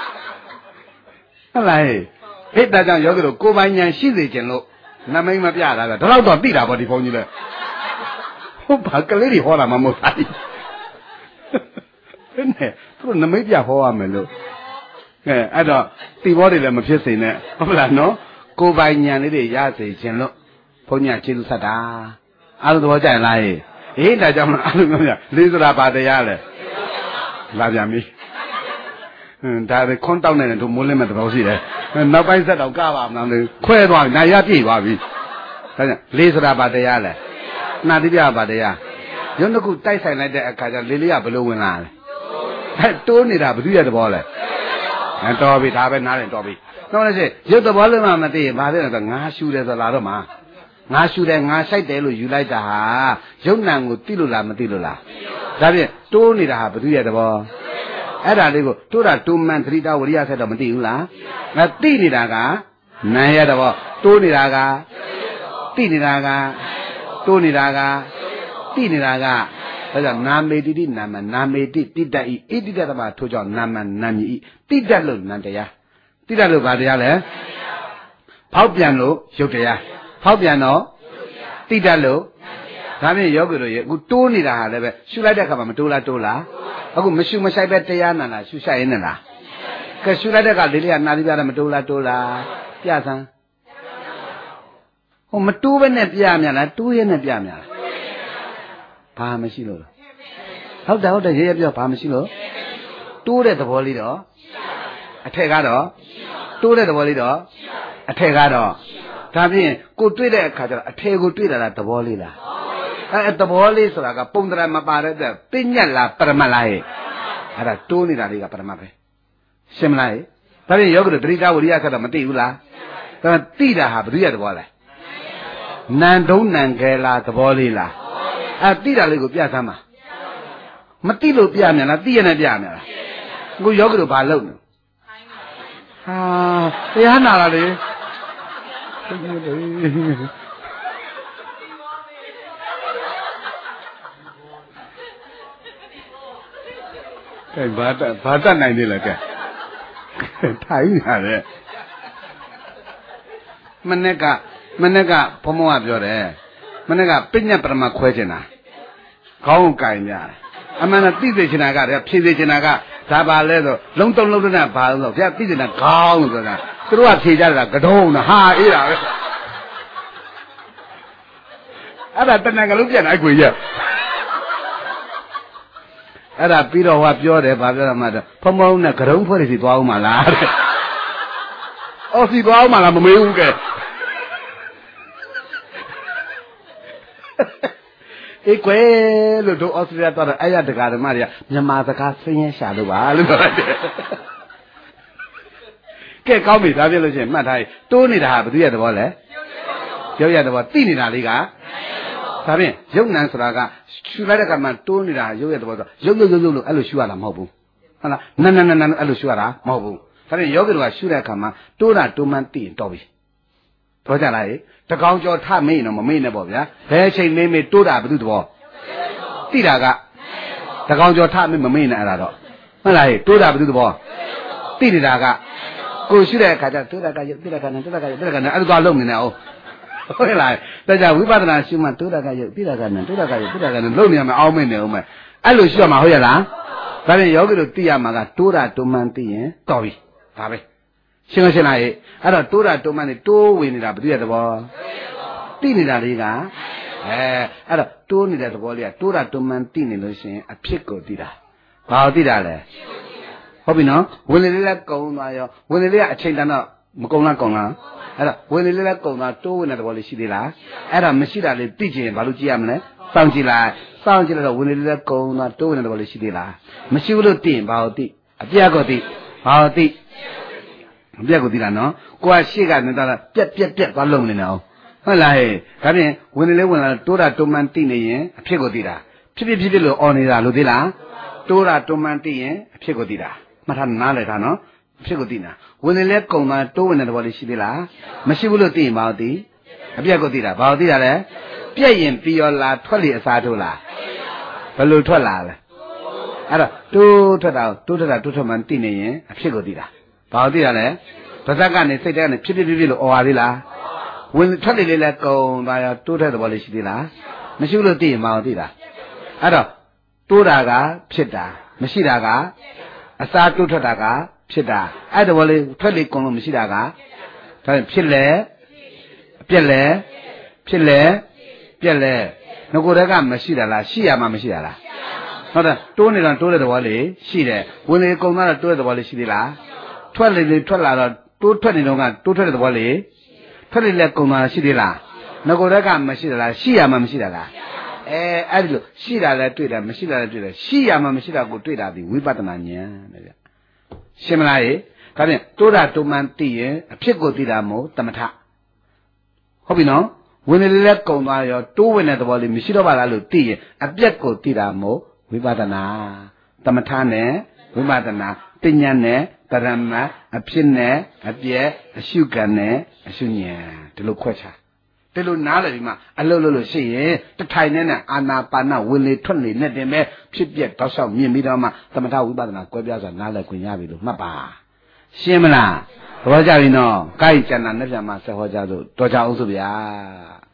B: ဟုတ်လားဟဲ့ဒါကြောင့်ယောဂီတို့ကိုယ်ပိုင်ညာရှိစေခြင်းလို့နမိတ်မပြတာကဒါတော့သိတာပေါ့ဒီဘုန်းကြီးလဲဟုတ်ပါကလေးတွေဟောတာမှမဟုတ်သားကြီးဘယ်နဲ့သူတို့နမိတ်ပြဟောရမယ်လို့အဲ့တော့တီဘောတွေလည်းမဖြစ်စေနဲ့ဟုတ်လားနော်ကိုယ်ပိုင်ညာလေးတွေရစေခြင်းလို့ဘုန်းကြီးကျေးဇူးဆက်တာအားလုံးသဘောကျရင်လားဟေးဒါကြောင့်အားလုံးပြောပြလေးဆိုတာဘာတရားလဲလာပြန်ပြီဒါပဲခွန်းတောက်နေတယ်တို့မိုးလင်းမဲ့သဘောရှိတယ်နောက်ပိုင်းဆက်တော့ကပါမလားလေခွဲသွားပြီနိုင်ရပြည့်သွားပြီဒါကြောင့်လေးဆိုတာဘာတရားလဲနာတိပြဘာတရားရုပ်တစ်ခုတိုက်ဆိုင်လိုက်တဲ့အခါကျလေးလေးကဘယ်လိုဝင်လာလဲတိုးနေတာဘယ်သူရဲ့သဘောလဲတော်ပြီဒါပဲနားရင်တော်ပြီနောက်လည်းရှိရုပ်သဘောလုံးမှမသိရင်ဘာဖြစ်လဲဆိုငါရှူတယ်ဆိုလာတော့မှာငါရှူတယ်ငါဆိုင်တယ်လို့ယူလိုက်တာဟာရုပ်နာမ်ကိုသိလို့လားမသိလို့လားဒါဖြင့်တိုးနေတာဟာဘယ်သူရဲ့သဘောအဲ့ဒါလေးကိုတိုးတာတိုးမှန်သတိတဝရိယဆက်တော့မသိဘူးလားငါသိနေတာကနာမ်ရဲ့သဘောတိုးနေတာကသိနေတာကတိုးနေတာကသိနေတာကဒါကြောင့်နာမေတိတိနာမနာမေတိတိတ္တဤဣတိတ္တသမထို့ကြောင့်နာမနာမြည်တိတ္တလို့နံတရားတိတ္တလို့ဘာတရားလဲဖောက်ပြန်လို့ရုပ်တရားဖောက်ပြန်တော့တိတ္တလို့ဒါဖြင့်ယောဂီတို့ရေအခုတိုးနေတာဟာလည်းပဲရှုလိုက်တဲ့အခါမှာမတိုးလားအခုမရှုမဆိုင်ပဲတရားနာတာရှုဆိုင်ရင်းလားကဲရှုလိုက်တဲ့အခါလေးလေးကနာပြီးပြတယ်မတိုးလားပြစမ်းဟိုမတိုးပဲနဲ့ပြမြလားတိုးရဲနဲ့ပြမြလားဘာမရှိလို့ဟုတ်တယ်ရဲပြောဘာမရှိလို့တိုးတဲ့သဘောလေးတော့အထက်ကတော့တိုးတဲ့သဘောလေးတော့အထက်ကတော့ဒါဖြင့်ကိုတွေ့တဲ့အခါကျတော့အထက်ကိုတွေ့တာလားသဘောလေးလားအဲသဘောလေးဆိုတာကပုံတရမပါတဲ့ပညာလားပရမတ်လားအဲ့ဒါတိုးနေတာလေးကပရမတ်ပဲရှင်းမလားဒါဖြင့်ယောဂီတို့တတိတဝရိယဆက်တော့မသိဘူးလားဒါသိတာဟာဘယ်သူရဲ့သဘောလဲနန်တုံးနန်ခဲလားသဘောလေးလားသိတာလေးကိုပြသမ်းပါမသိလို့ပြမြန်လားသိရနဲ့ပြမြန်လားကိုယောဂီတို့ဘာလုပ်နေဟာတရားနာလာလေဘာတတ်နိုင်နေလဲကဲထိုင်ရတယ်မနေ့ကဘုံဘုံကပြောတယ်မနေ့ကပညာပရမခွဲချင်တာခေါင်းကိုင်များအမှန်တော့သိစေချင်တာကတည်းကဖြေစေချင်တာကဒါပါလဲဆိုလုံးတုံးလုံးနဲ့ဘာလို့ဆိုဗျာသိစေတာခေါင်းလို့ပြောတာသူတို့ကဖြေကြတာကတုံးနဲ့ဟာအေးတာပဲအဲ့ဒါတဏ္ဍကလုံးပြန်လိုက်ကိုရဲ့အဲ့ဒါပြီးတော့ဟောပြောတယ်ဘာပြောတာမှတော့ဖုံဖုံနဲ့ကရုံးဖွဲ့စီသွားအောင်မလားတဲ့အော်စီသွားအောင်မလားမမေးဘူးကဲအေးကွယ်လို့တို့ဩစတြေးလျသွားတော့အဲ့ရတကာဓမ္မတွေကမြန်မာစကားဆင်းရဲရှာလို့ပါလို့ပြောတယ်ကဲကောင်းပြီဒါပြလို့ချင်းမှတ်ထားတိုးနေတာဟာဘယ်သူရဲ့သဘောလဲရုပ်ရဲ့သဘောသိနေတာလေးကဒါဖြင့်ရုပ်နံဆိုတာကရှုလိုက်တဲ့ကမှတိုးနေတာရုပ်ရဲ့သဘောဆိုရုပ်လို့အဲ့လိုရှုရတာမဟုတ်ဘူးဟုတ်လားနန်းအဲ့လိုရှုရတာမဟုတ်ဘူးဒါဖြင့်ယောဂီတို့ကရှုတဲ့အခါမှာတိုးတာတိုးမှန်းသိရင်တော့ပြီတော့ကြလားတကောင်ကျော်ထမေ့ရင်တော့မမေ့နဲ့ပေါ့ဗျာဘယ်ချိန်မေ့တိုးတာဘယ်သူသဘောသိတာကတကောင်ကျော်ထမေ့မမေ့နဲ့အဲ့ဒါတော့ဟုတ်လားတိုးတာဘယ်သူသဘောသိနေတာကကိုရှိတဲ့အခါကျတိုးတာကရုပ်သိတာကနံအဲ့ဒါသွားလုံးနေနေအောင်ဟုတ်လားဒါကြောင့်ဝိပဿနာရှုမှတိုးတာကရုပ်ပြီးတာကနဲ့တိုးတာကရုပ်ပြီးတာကနဲ့လုံနေရမယ်အောင်းမင်းနေအောင်မယ်အဲ့လိုရှုရမှာဟုတ်ရလားဒါဖြင့်ယောဂီတို့သိရမှာကတိုးတာတိုးမှန်းသိရင်တော်ပြီဒါပဲရှင်းလို့ရှင်းလားအဲ့တော့တိုးတာတိုးမှန်းနေတိုးဝင်နေတာဘယ်သူရဲ့သဘောသိနေတာလေးကအဲ့တော့တိုးနေတဲ့သဘောလေးကတိုးတာတိုးမှန်းသိနေလို့ရှိရင်အဖြစ်ကိုသိတာဘာကိုသိတာလဲဟုတ်ပြီနော်ဝင်လေလေးလည်းကုံသွားရောဝင်လေလေးကအချိန်တန်တော့မကုံလားကုံလားအဲ့တော့ဝင်လေလေးလည်းကုံသွားတိုးဝင်တဲ့သဘောလေးရှိသေးလားအဲ့ဒါမရှိတာလေးသိချင်ဘာလို့ကြည့်ရမလဲစောင့်ကြည့်လိုက်စောင့်ကြည့်လိုက်တော့ဝင်လေလေးလည်းကုံသွားတိုးဝင်တဲ့သဘောလေးရှိသေးလားမရှိဘူးလို့သိရင်ဘာကိုသိအပြတ်ကိုသိဘာကိုသိအပြတ်ကိုသိတာနော်ကိုကရှေ့ကနေတော့ပြက်သွားလုံးနေနေအောင်ဟုတ်လားဟဲ့ဒါဖြင့်ဝင်လေလေးဝင်လာတိုးတာတိုးမှန်းသိနေရင်အဖြစ်ကိုသိတာဖြစ်လို့အော်နေတာလို့သိလားတိုးတာတိုးမှန်းသိရင်အဖြစ်ကိုသိတာမှတ်ထားနားလည်ထားနော်အဖြစ်ကိုသိနာဝင်လေလဲကုံသွားတိုးဝင်တဲ့သဘောလေးရှိသေးလားမရှိဘူးလို့သိရင်ဘာလို့သိအပြက်ကိုသိတာဘာလို့သိတာလဲပြက်ရင်ပြီးရောလားထွက်လေအစားထိုးလားဘယ်လိုထွက်လာလဲအဲ့တော့တိုးထွက်မှန်းသိနေရင်အဖြစ်ကိုသိတာဘာလို့သိတာလဲဗဇက်ကနေစိတ်ထဲကနေဖြစ်လို့အော်ရသေးလားဝင်ထွက်လေလေးလဲကုံသွားရောတိုးတဲ့သဘောလေးရှိသေးလားမရှိဘူးလို့သိရင်ဘာလို့သိတာအဲ့တော့တိုးတာကဖြစ်တာမရှိတာကအစားတိုးထွက်တာကဖြစ်တာအဲ့ဒါဘောလေးထွက်လေကုံလို့မရှိတာကဒါဖြစ်လေပြက်လေဖြစ်လေပြက်လေငကိုယ်တည်းကမရှိတာလားရှိရမှမရှိတာလားဟုတ်တယ်တိုးနေတော့တိုးတဲ့သဘောလေးရှိတယ်ဝင်လေကုံတော့တိုးတဲ့သဘောလေးရှိသေးလားထွက်လေထွက်လာတော့တိုးထွက်နေတော့ကတိုးထွက်တဲ့သဘောလေးထွက်လေလည်းကုံတာရှိသေးလားငကိုယ်တည်းကမရှိတာလားရှိရမှမရှိတာလားအဲ့ဒီလိုရှိတာလည်းတွေ့တယ်မရှိတာလည်းတွေ့တယ်ရှိရမှမရှိတာကိုတွေ့တာဒီဝိပဿနာဉာဏ်တဲ့ဗျရှင်းမလားဒါဖြင့်တိုးတာတိုးမှန်းသိရင်အဖြစ်ကိုသိတာမို့သမထဟုတ်ပြီနော်ဝင်လေလည်းကုံသွားရောတိုးဝင်တဲ့သဘောလေးမရှိတော့ပါလားလို့သိရင်အပြက်ကိုသိတာမို့ဝိပဿနာသမထနဲ့ဝိပဿနာပညာနဲ့ပရမတ်အဖြစ်နဲ့အပြက်အရှုခံနဲ့အရှုဉာဏ်ဒီလိုခွဲခြားဒီလိုနားလည်ဒီမှာအလုပ်လို့ရှိရင်တထိုင်နဲ့အာနာပါနဝင်လေထွက်လေနဲ့တင်ပဲဖြစ်ပြတောက်လျှောက်မြင်ပြီးတော့မှသမထဝိပဿနာကွဲပြားစွာနားလည်ခွင့်ရပြီလို့မှတ်ပါရှင်းမလားသဘောကျပြီနော်ကိုက်ကျန်တာနဲ့ပြန်မှဆက်ဟောကြစို့တော်ကြအောင်စို့ဗျာ